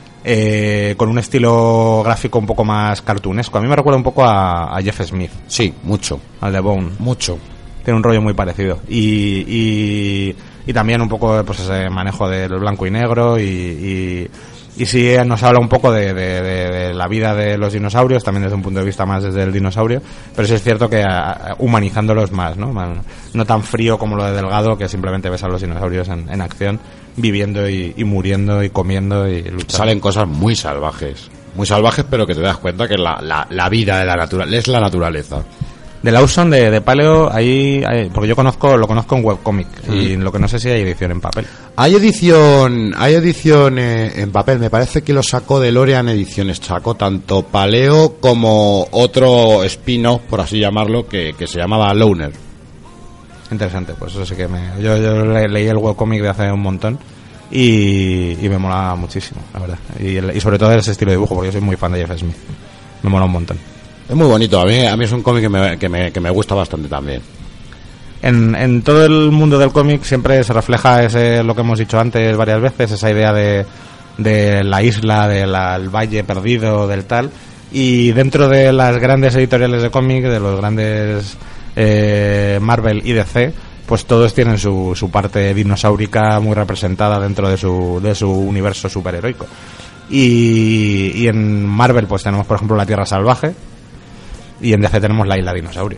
eh, con un estilo gráfico un poco más cartoonesco. A mí me recuerda un poco a, a Jeff Smith. Sí, mucho. Al de Bone. Mucho. Tiene un rollo muy parecido. Y, y, y también un poco pues ese manejo del blanco y negro, y, y Y sí nos habla un poco de, de, de, de la vida de los dinosaurios, también desde un punto de vista más desde el dinosaurio, pero sí es cierto que a, a, humanizándolos más, ¿no? No tan frío como lo de Delgado, que simplemente ves a los dinosaurios en, en acción, viviendo y, y muriendo y comiendo y luchando. Salen cosas muy salvajes, muy salvajes, pero que te das cuenta que la, la, la vida de la naturaleza es la naturaleza. De Lawson, de, de Paleo, ahí, ahí, porque yo conozco, lo conozco en webcomic, mm. y lo que no sé si hay edición en papel. Hay edición, hay edición eh, en papel, me parece que lo sacó de Lorean Ediciones, sacó tanto Paleo como otro spin-off, por así llamarlo, que, que se llamaba Loner. Interesante, pues eso sí que me... Yo, yo le, leí el webcomic de hace un montón y, y me molaba muchísimo, la verdad. Y, el, y sobre todo ese estilo de dibujo, porque yo soy muy fan de Jeff Smith. Me mola un montón. Es muy bonito, a mí, a mí es un cómic que me, que, me, que me gusta bastante también. En, en todo el mundo del cómic siempre se refleja ese, lo que hemos dicho antes varias veces, esa idea de, de la isla, del de valle perdido, del tal. Y dentro de las grandes editoriales de cómic, de los grandes eh, Marvel y D C, pues todos tienen su, su parte dinosaurica muy representada dentro de su, de su universo superheroico. Y, y en Marvel pues tenemos por ejemplo la Tierra Salvaje, y en D C tenemos la Isla Dinosaurio.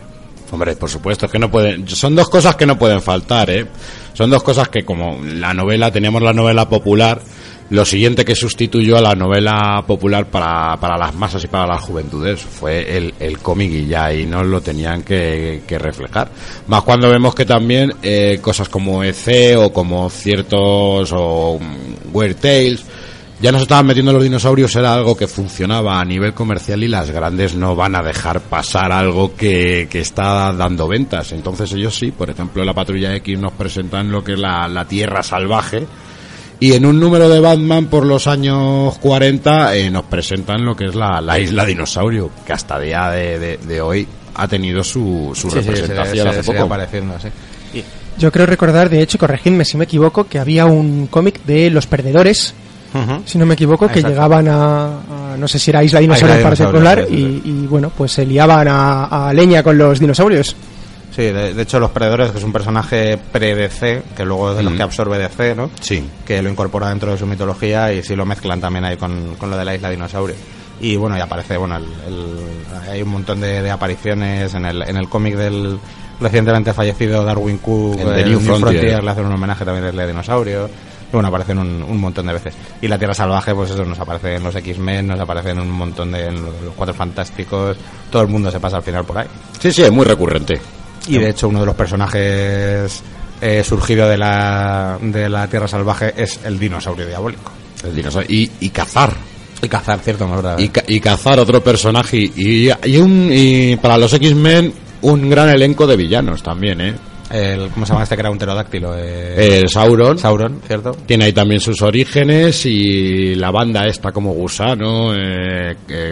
Hombre, por supuesto, es que no pueden, son dos cosas que no pueden faltar, ¿eh? Son dos cosas que, como la novela, teníamos la novela popular, lo siguiente que sustituyó a la novela popular para, para las masas y para las juventudes fue el, el cómic, y ya ahí no lo tenían que, que reflejar. Más cuando vemos que también eh, cosas como E C o como ciertos o um, Weird Tales ya nos estaban metiendo los dinosaurios, era algo que funcionaba a nivel comercial, y las grandes no van a dejar pasar algo que, que está dando ventas. Entonces ellos sí, por ejemplo, la Patrulla X nos presentan lo que es la, la Tierra Salvaje, y en un número de Batman por los años cuarenta eh, nos presentan lo que es la, la Isla Dinosaurio, que hasta día de, de, de hoy ha tenido su, su sí, representación sí, se, hace se, poco. Apareciendo, sí. Y... Yo creo recordar, de hecho, corregidme si me equivoco, que había un cómic de Los Perdedores, uh-huh. si no me equivoco, que Exacto. llegaban a, a, no sé si era Isla Dinosaurio en particular, y, y bueno, pues se liaban a, a leña con los dinosaurios. Sí, de, de hecho Los Perdedores, que es un personaje pre-D C, que luego es de los mm. que absorbe D C, ¿no? Sí. Que lo incorpora dentro de su mitología, y sí lo mezclan también ahí con, con lo de la Isla Dinosaurio. Y bueno, y aparece, bueno, el, el, hay un montón de, de apariciones en el, en el cómic del recientemente fallecido Darwin Cook, el de New, New Frontier. Frontier, le hacen un homenaje también a la Isla Dinosaurio. Y bueno, aparecen un, un montón de veces. Y la Tierra Salvaje, pues eso, nos aparece en los X-Men, nos aparece en un montón de en los Cuatro Fantásticos. Todo el mundo se pasa al final por ahí. Sí, sí, es muy recurrente. Y de hecho uno de los personajes eh, surgido de la de la Tierra Salvaje es el dinosaurio diabólico. El dinosaurio y, y cazar. Y cazar, cierto, no es verdad. Y, y cazar, otro personaje. Y, y, un, y para los X-Men un gran elenco de villanos también, ¿eh? El, ¿Cómo se llama este que era un pterodáctilo? Eh, el Sauron. Sauron, ¿cierto? Tiene ahí también sus orígenes, y la banda esta como Gusano, eh, eh,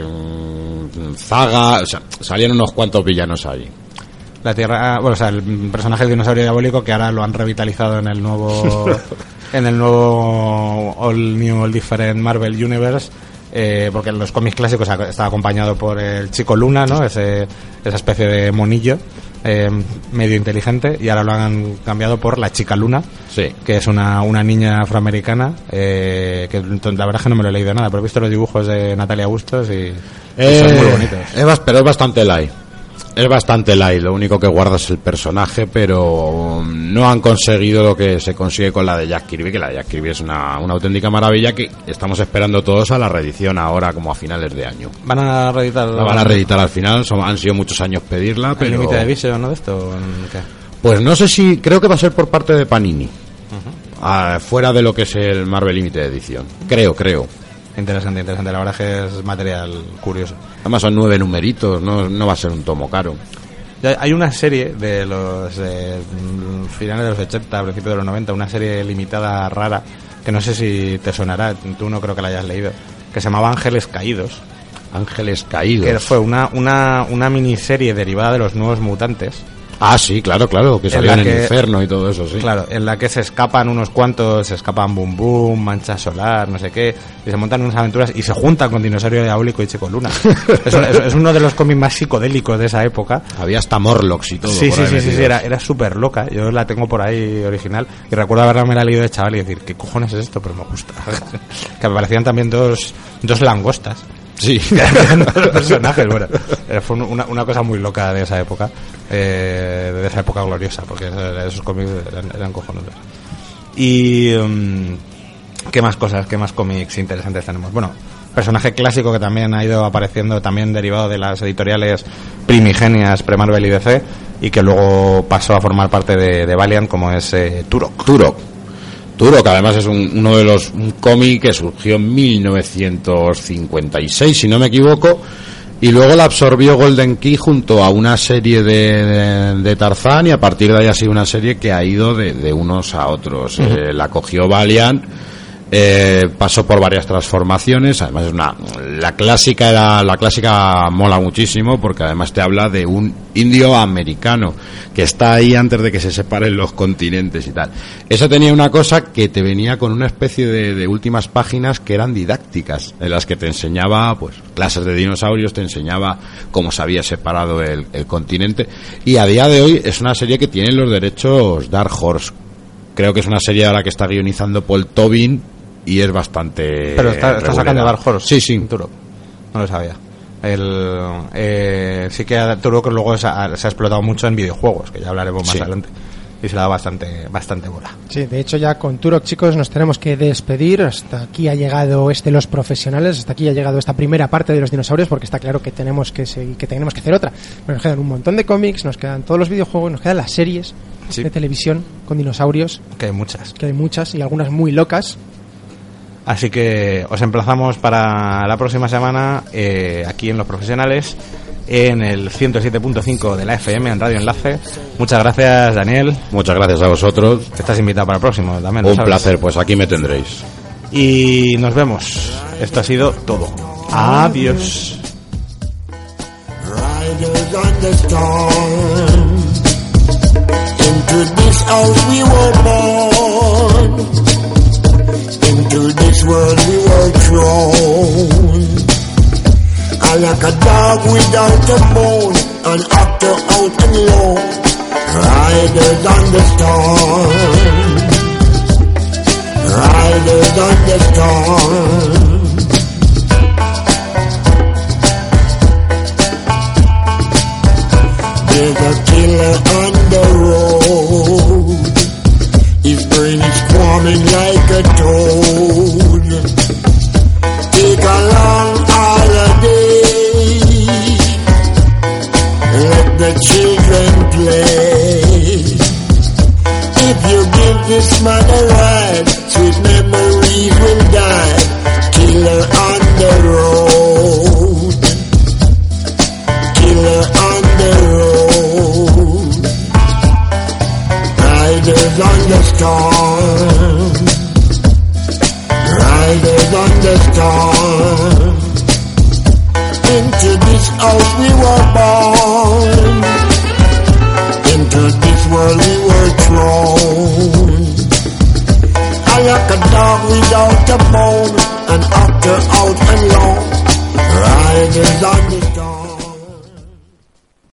Zaga, o sea, salían unos cuantos villanos ahí. La Tierra, bueno, o sea, el personaje del dinosaurio diabólico, que ahora lo han revitalizado en el nuevo en el nuevo All New All Different Marvel Universe, eh, porque en los cómics clásicos estaba acompañado por el Chico Luna, ¿no? Ese, esa especie de monillo eh, medio inteligente, y ahora lo han cambiado por la Chica Luna, sí. que es una, una niña afroamericana, eh, que la verdad es que no me lo he leído nada, pero he visto los dibujos de Natalia Bustos y, eh, y son muy bonitos. Es, pero es bastante light. Es bastante light, lo único que guarda es el personaje, pero no han conseguido lo que se consigue con la de Jack Kirby, que la de Jack Kirby es una, una auténtica maravilla, que estamos esperando todos a la reedición ahora, como a finales de año. ¿Van a reeditar? La van a reeditar al final, son, han sido muchos años pedirla, pero... ¿El límite de Vision, no, de esto? ¿Qué? Pues no sé si, creo que va a ser por parte de Panini, uh-huh. ah, fuera de lo que es el Marvel Limited Edition, creo, creo. Interesante, interesante. La verdad es que es material curioso. Además son nueve numeritos, no, no va a ser un tomo caro. Hay una serie de los eh, finales de los ochenta, principios de los noventa, una serie limitada rara, que no sé si te sonará, tú no creo que la hayas leído, que se llamaba Ángeles Caídos. Ángeles Caídos. Que fue una, una, una miniserie derivada de los Nuevos Mutantes. Ah, sí, claro, claro, que salían en el infierno y todo eso, sí. Claro, en la que se escapan unos cuantos, se escapan Boom Boom, Mancha Solar, no sé qué, y se montan unas aventuras y se juntan con Dinosaurio Diabólico y Chico Luna. es, es, es uno de los cómics más psicodélicos de esa época. Había hasta Morlocks y todo. Sí, sí, sí, sí, sí, era, era súper loca. Yo la tengo por ahí original y recuerdo haberme la leído de chaval y decir, ¿qué cojones es esto? Pero me gusta. Que me parecían también dos, dos langostas. Sí, los personajes, bueno, fue una, una cosa muy loca de esa época, eh, de esa época gloriosa, porque esos cómics eran, eran cojonudos. Y um, qué más cosas, qué más cómics interesantes tenemos. Bueno, personaje clásico que también ha ido apareciendo, también derivado de las editoriales primigenias pre-Marvel y D C, y que luego pasó a formar parte de, de Valiant, como es eh, Turok. Turok. Turok, que además es un, uno de los un cómic que surgió en mil novecientos cincuenta y seis, si no me equivoco, y luego la absorbió Golden Key junto a una serie de, de, de Tarzán, y a partir de ahí ha sido una serie que ha ido de, de unos a otros. Uh-huh. Eh, la cogió Valiant, eh, pasó por varias transformaciones, además es una la clásica era la clásica mola muchísimo, porque además te habla de un indio americano que está ahí antes de que se separen los continentes y tal. Eso tenía una cosa que te venía con una especie de, de últimas páginas que eran didácticas, en las que te enseñaba pues clases de dinosaurios, te enseñaba cómo se había separado el, el continente, y a día de hoy es una serie que tiene los derechos Dark Horse. Creo que es una serie a la que está guionizando Paul Tobin y es bastante... Pero está, está sacando Dark Horse. Sí, sí. Turok. No lo sabía. El, eh, sí que Arturo que luego se ha, se ha explotado mucho en videojuegos, que ya hablaremos más Sí. adelante. Y se le da bastante, bastante bola. Sí, de hecho ya con Turok, chicos, nos tenemos que despedir. Hasta aquí ha llegado este Los Profesionales, hasta aquí ha llegado esta primera parte de los dinosaurios, porque está claro que tenemos que seguir, que tenemos que hacer otra. Nos quedan un montón de cómics, nos quedan todos los videojuegos, nos quedan las series Sí. de televisión con dinosaurios, Que hay muchas. que hay muchas y algunas muy locas. Así que os emplazamos para la próxima semana eh, aquí en Los Profesionales, en el ciento siete punto cinco de la F M en Radio Enlace. Muchas gracias, Daniel. Muchas gracias a vosotros. Estás invitado para el próximo también. ¿lo Un sabes? placer, pues aquí me tendréis. Y nos vemos. Esto ha sido todo. Adiós. Riders on the storm. Into this house we were born. Into this world we were thrown. I like a dog without a bone, an actor out and alone. Riders on the storm. Riders on the storm. There's a killer on the road. His brain is squirming like a toad. Take a long holiday. Let the children play. If you give this man a ride, sweet memories will die. Killer on the road. Killer on the road. Riders on the storm. Riders on the storm. Into this house we were born. Into this world we were thrown. I like a dog without a bone, an actor out and alone. Riders on the